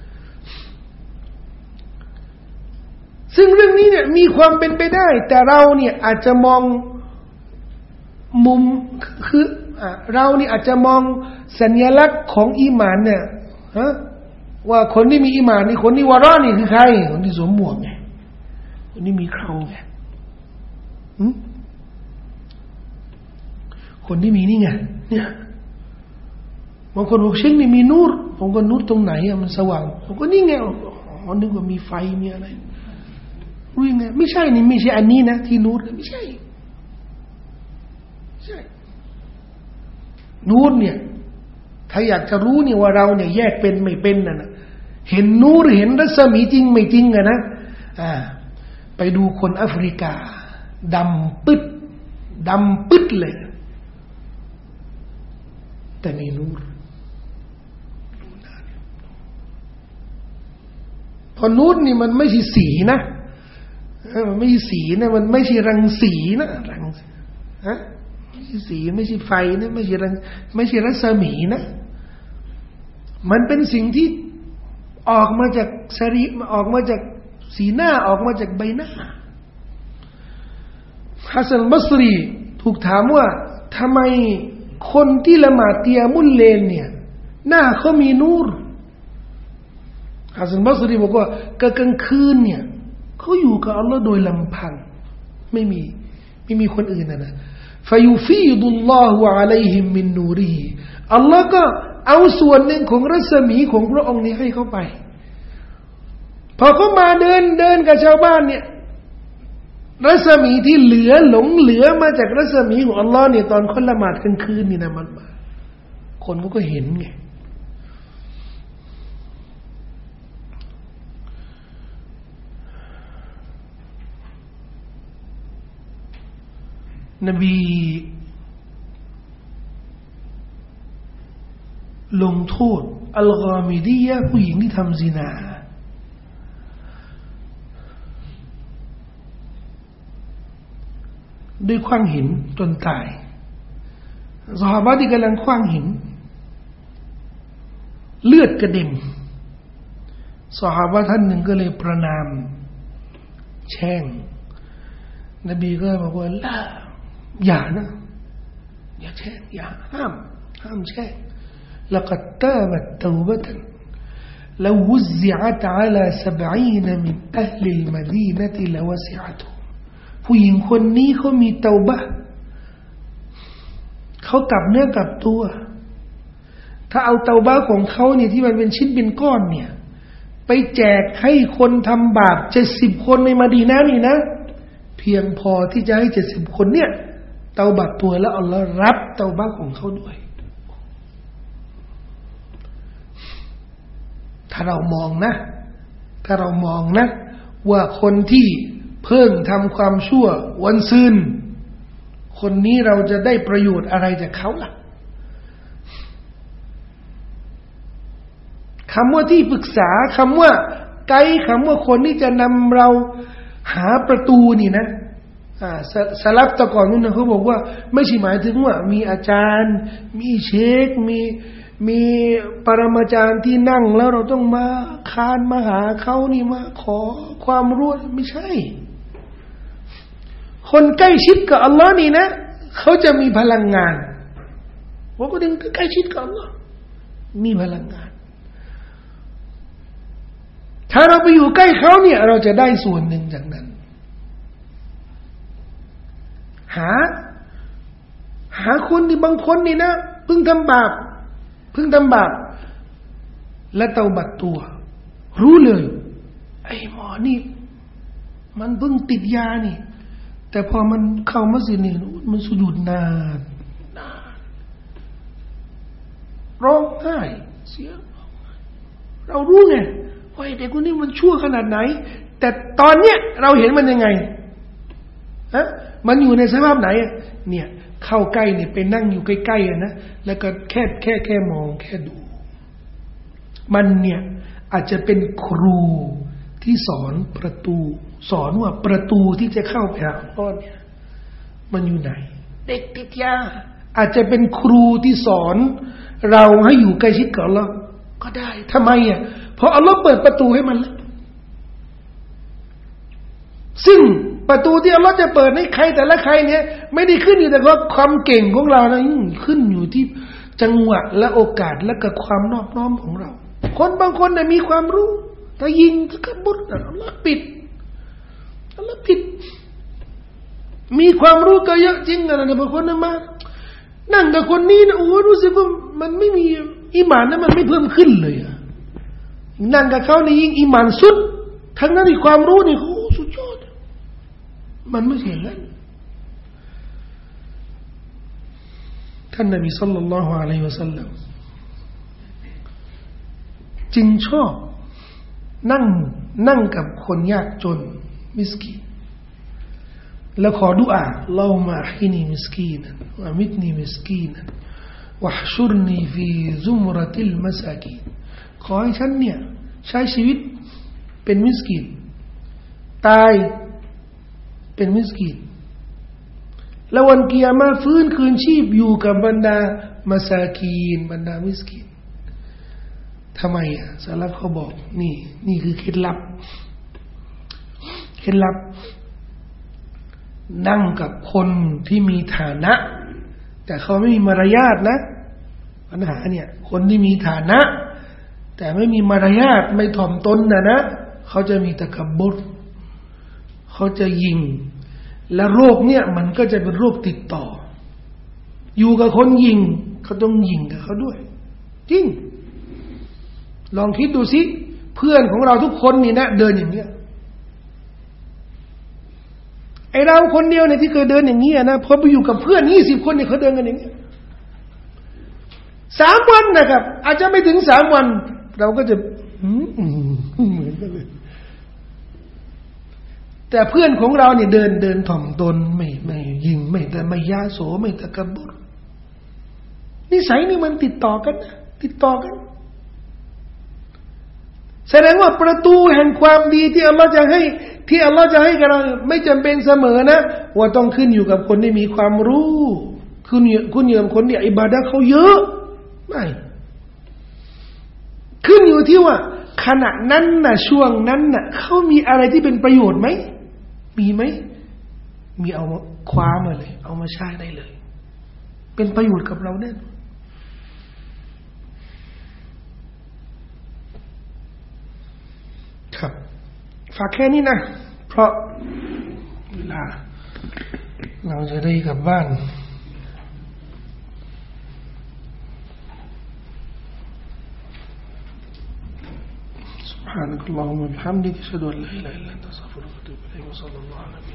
ซึ่งเรื่องนี้เนี่ยมีความเป็นไปได้แต่เราเนี่ยอาจจะมองมุมคือเรานี่อาจจะมองสัญลักษณ์ของอีหม่านเนี่ยว่าคนที่มีอีหม่านนี่คนที่วะเราะห์นี่คือใครคนที่สวมหมวกไงคนที่มีเคราไงคนที่มีนี่ไงเนี่ยบางคนบอกเช่นนี่มีนูรผมก็นูรตรงไหนอะมันสว่างผมก็นี่ไงอ๋อนึกว่ามีไฟมีอะไรรู้ยังไงไม่ใช่นี่ไม่ใช่อันนี้นะที่นูรไม่ใช่นูรเนี่ยถ้าอยากจะรู้เนี่ยว่าเราเนี่ยแยกเป็นไม่เป็นนะเห็นนูรเห็นรัศมีจริงไม่จริงอะนะไปดูคนแอฟริกาดำปึ๊ดเลยแต่มีนูรพอนูรนี่มันไม่ใช่สีนะมันไม่ใช่สีนะมันไม่ใช่รังสีนะรังไม่ใช่สีไม่ใช่ไฟนะไม่ใช่รัศมีนะมันเป็นสิ่งที่ออกมาจากสรีระออกมาจากสีหน้าออกมาจากใบหน้าฮัสซันบัสรีถูกถามว่าทำไมคนที่ละหมาดเตียมุลเลนเนี่ยหน้าเขามีนูรฮัสซันบัสรีบอกว่ากลางคืนเนี่ยเขาอยู่กับอัลลอฮ์โดยลำพังไม่มีคนอื่นนะฟายูฟีดุลลอฮุอะลัยฮิมมินนูริฮิอัลลอฮ์ก็เอาส่วนหนึ่งของรัศมีของพระองค์นี้ให้เขาไปพอเขามาเดินกับชาวบ้านเนี่ยรัศมีที่เหลือมาจากรัศมีของอัลลอฮ์เนี่ยตอนคนละหมาดกลางคืนนี่นะมันมาคนก็เห็นไงนบีลงโทษอัลกอมิดียะผู้หญิงที่ทำซินาด้วยขว้างหินจนตายซอฮาบะห์ที่กำลังขว้างหินเลือดกระเด็นซอฮาบะห์ท่านหนึ่งก็เลยประนามแช่งนบีก็บอกว่าละอย่านะอย่าแช่งอย่าห้ามแช่งلقد تابت توبة لو وزعت على 70 من أهل المدينة لوسعتهم ผู้หญิงคนนี้เขามีเตาบะห์เขากลับเนื้อกลับตัวถ้าเอาเตาบะห์ของเขาเนี่ยที่มันเป็นชิ้นเป็นก้อนเนี่ยไปแจกให้คนทำบาป70 คนในมะดีนะห์นี่นะเพียงพอที่จะให้70 คนเนี่ยเตาบะห์ตัวแล้วอัลเลาะห์รับเตาบะห์ของเขาด้วยถ้าเรามองนะว่าคนที่เพิ่งทำความชั่ววันซืนคนนี้เราจะได้ประโยชน์อะไรจากเขาล่ะคำว่าที่ปรึกษาคำว่าไกด์คำว่าคนที่จะนำเราหาประตูนี่นะสลับตะก่อนนู้นนะเขาบอกว่าไม่ใช่หมายถึงว่ามีอาจารย์มีเชคมีปรมาจารย์ที่นั่งแล้วเราต้องมาคานมาหาเขานี่มาขอความรู้ไม่ใช่คนใกล้ชิดกับอัลลอฮ์นี่นะเขาจะมีพลังงานว่าคนที่ใกล้ชิดกับอัลลอฮ์มีพลังงานถ้าเราไปอยู่ใกล้เขาเนี่ยเราจะได้ส่วนหนึ่งจากนั้นหาคนที่บางคนนี่นะเพิ่งทำบาปและเตาบัดตัวรู้เลยไอ้หมอนี่มันเพิ่งติดยานี่แต่พอมันเข้ามัสยิดนี่มันสุญูดนานร้องไห้เสียเรารู้ไงว่าเด็กคนนี้มันชั่วขนาดไหนแต่ตอนเนี้ยเราเห็นมันยังไงมันอยู่ในสภาพไหนเนี่ยเข้าใกล้เนี่ยไปนั่งอยู่ใกล้ๆนะแล้วก็แค่มองแค่ดูมันเนี่ยอาจจะเป็นครูที่สอนประตูสอนว่าประตูที่จะเข้าไปหาอัลเลาะห์เนี่ยมันอยู่ไหนเด็กติดยาอาจจะเป็นครูที่สอนเราให้อยู่ใกล้ชิดกับอัลเลาะห์ก็ได้ทำไมเพราะอัลเลาะห์เปิดประตูให้มันแล้วซึ่งประตูที่อัลเลาะห์จะเปิดให้ใครแต่ละใครเนี่ยไม่ได้ขึ้นอยู่แต่ว่าความเก่งของเรานะขึ้นอยู่ที่จังหวะและโอกาสและก็ความนอบน้อมของเราคนบางคนน่ะมีความรู้แต่ยิงก็บุตรอัลเลาะห์ปิดมีความรู้ก็เยอะจริงนะบางคนน่ะมานั่งกับคนนี้นะโอ้รู้สึกว่ามันไม่มีอีหม่านนั้นมันไม่เพิ่มขึ้นเลยนั่งกับเขานี่ยิ่งอีหม่านสุดทั้งนั้นที่ความรู้นี่โอ้สุดยอดมันไม่ใช่อย่างนั้นท่านนบีศ็อลลัลลอฮุอะลัยฮิวะซัลลัมจึงชอบนั่งกับคนยากจนมิสกีนแล้วขอดุอาเรามาฮินีมิสกีนันวะมิตนีมิสกีนันวะฮชุรนีฟีซุมรติลมัสากีนขอให้ฉันเนี่ยใช้ชีวิตเป็นมิสกีนตายเป็นมิสกีนแล้ววันกิยามะห์ฟื้นคืนชีพอยู่กับบรรดามัสากีนบรรดามิสกีนทำไมซะลัฟเขาบอกนี่คือเคล็ดลับนั่งกับคนที่มีฐานะแต่เขาไม่มีมารยาทนะปัญหาเนี่ยคนที่มีฐานะแต่ไม่มีมารยาทไม่ถ่อมตนนะเขาจะมีตะกับบรเขาจะยิงและโรคเนี่ยมันก็จะเป็นโรคติดต่ออยู่กับคนยิงเขาต้องยิงกับเขาด้วยจริงลองคิดดูสิเพื่อนของเราทุกคนนี่นะเดินอย่างเงี้ยไอเราคนเดียวเนี่ยที่เคยเดินอย่างเงี้ยนะพอไปอยู่กับเพื่อน20 คนเนี่ยเขาเดินกันอย่างเงี้ย3 วันนะครับอาจจะไม่ถึง3 วันเราก็จะเหมือนกันเลยแต่เพื่อนของเราเนี่ยเดินถ่อมตนไม่ยิงไม่แต่ไม่ยาโสไม่ตะกะบุรนิสัยนี่มันติดต่อกันแสดงว่าประตูแห่งความดีที่อัลเลาะห์จะให้กับเราไม่จำเป็นเสมอนะว่าต้องขึ้นอยู่กับคนที่มีความรู้คุณอยู่กับคนที่อิบาดะห์เขาเยอะไม่ขึ้นอยู่ที่ว่าขณะนั้นน่ะช่วงนั้นน่ะเขามีอะไรที่เป็นประโยชน์ไหมมีไหมมีเอามาคว้ามาเลยเอามาใช้ได้เลยเป็นประโยชน์กับเราแน่ครับฝากแค่นี้นะเพราะเวลาเราจะได้กลับบ้านسبحانك اللهم وبحمدك اشهد ان لا اله الا انت استغفرك واتوب اليك وصلى الله على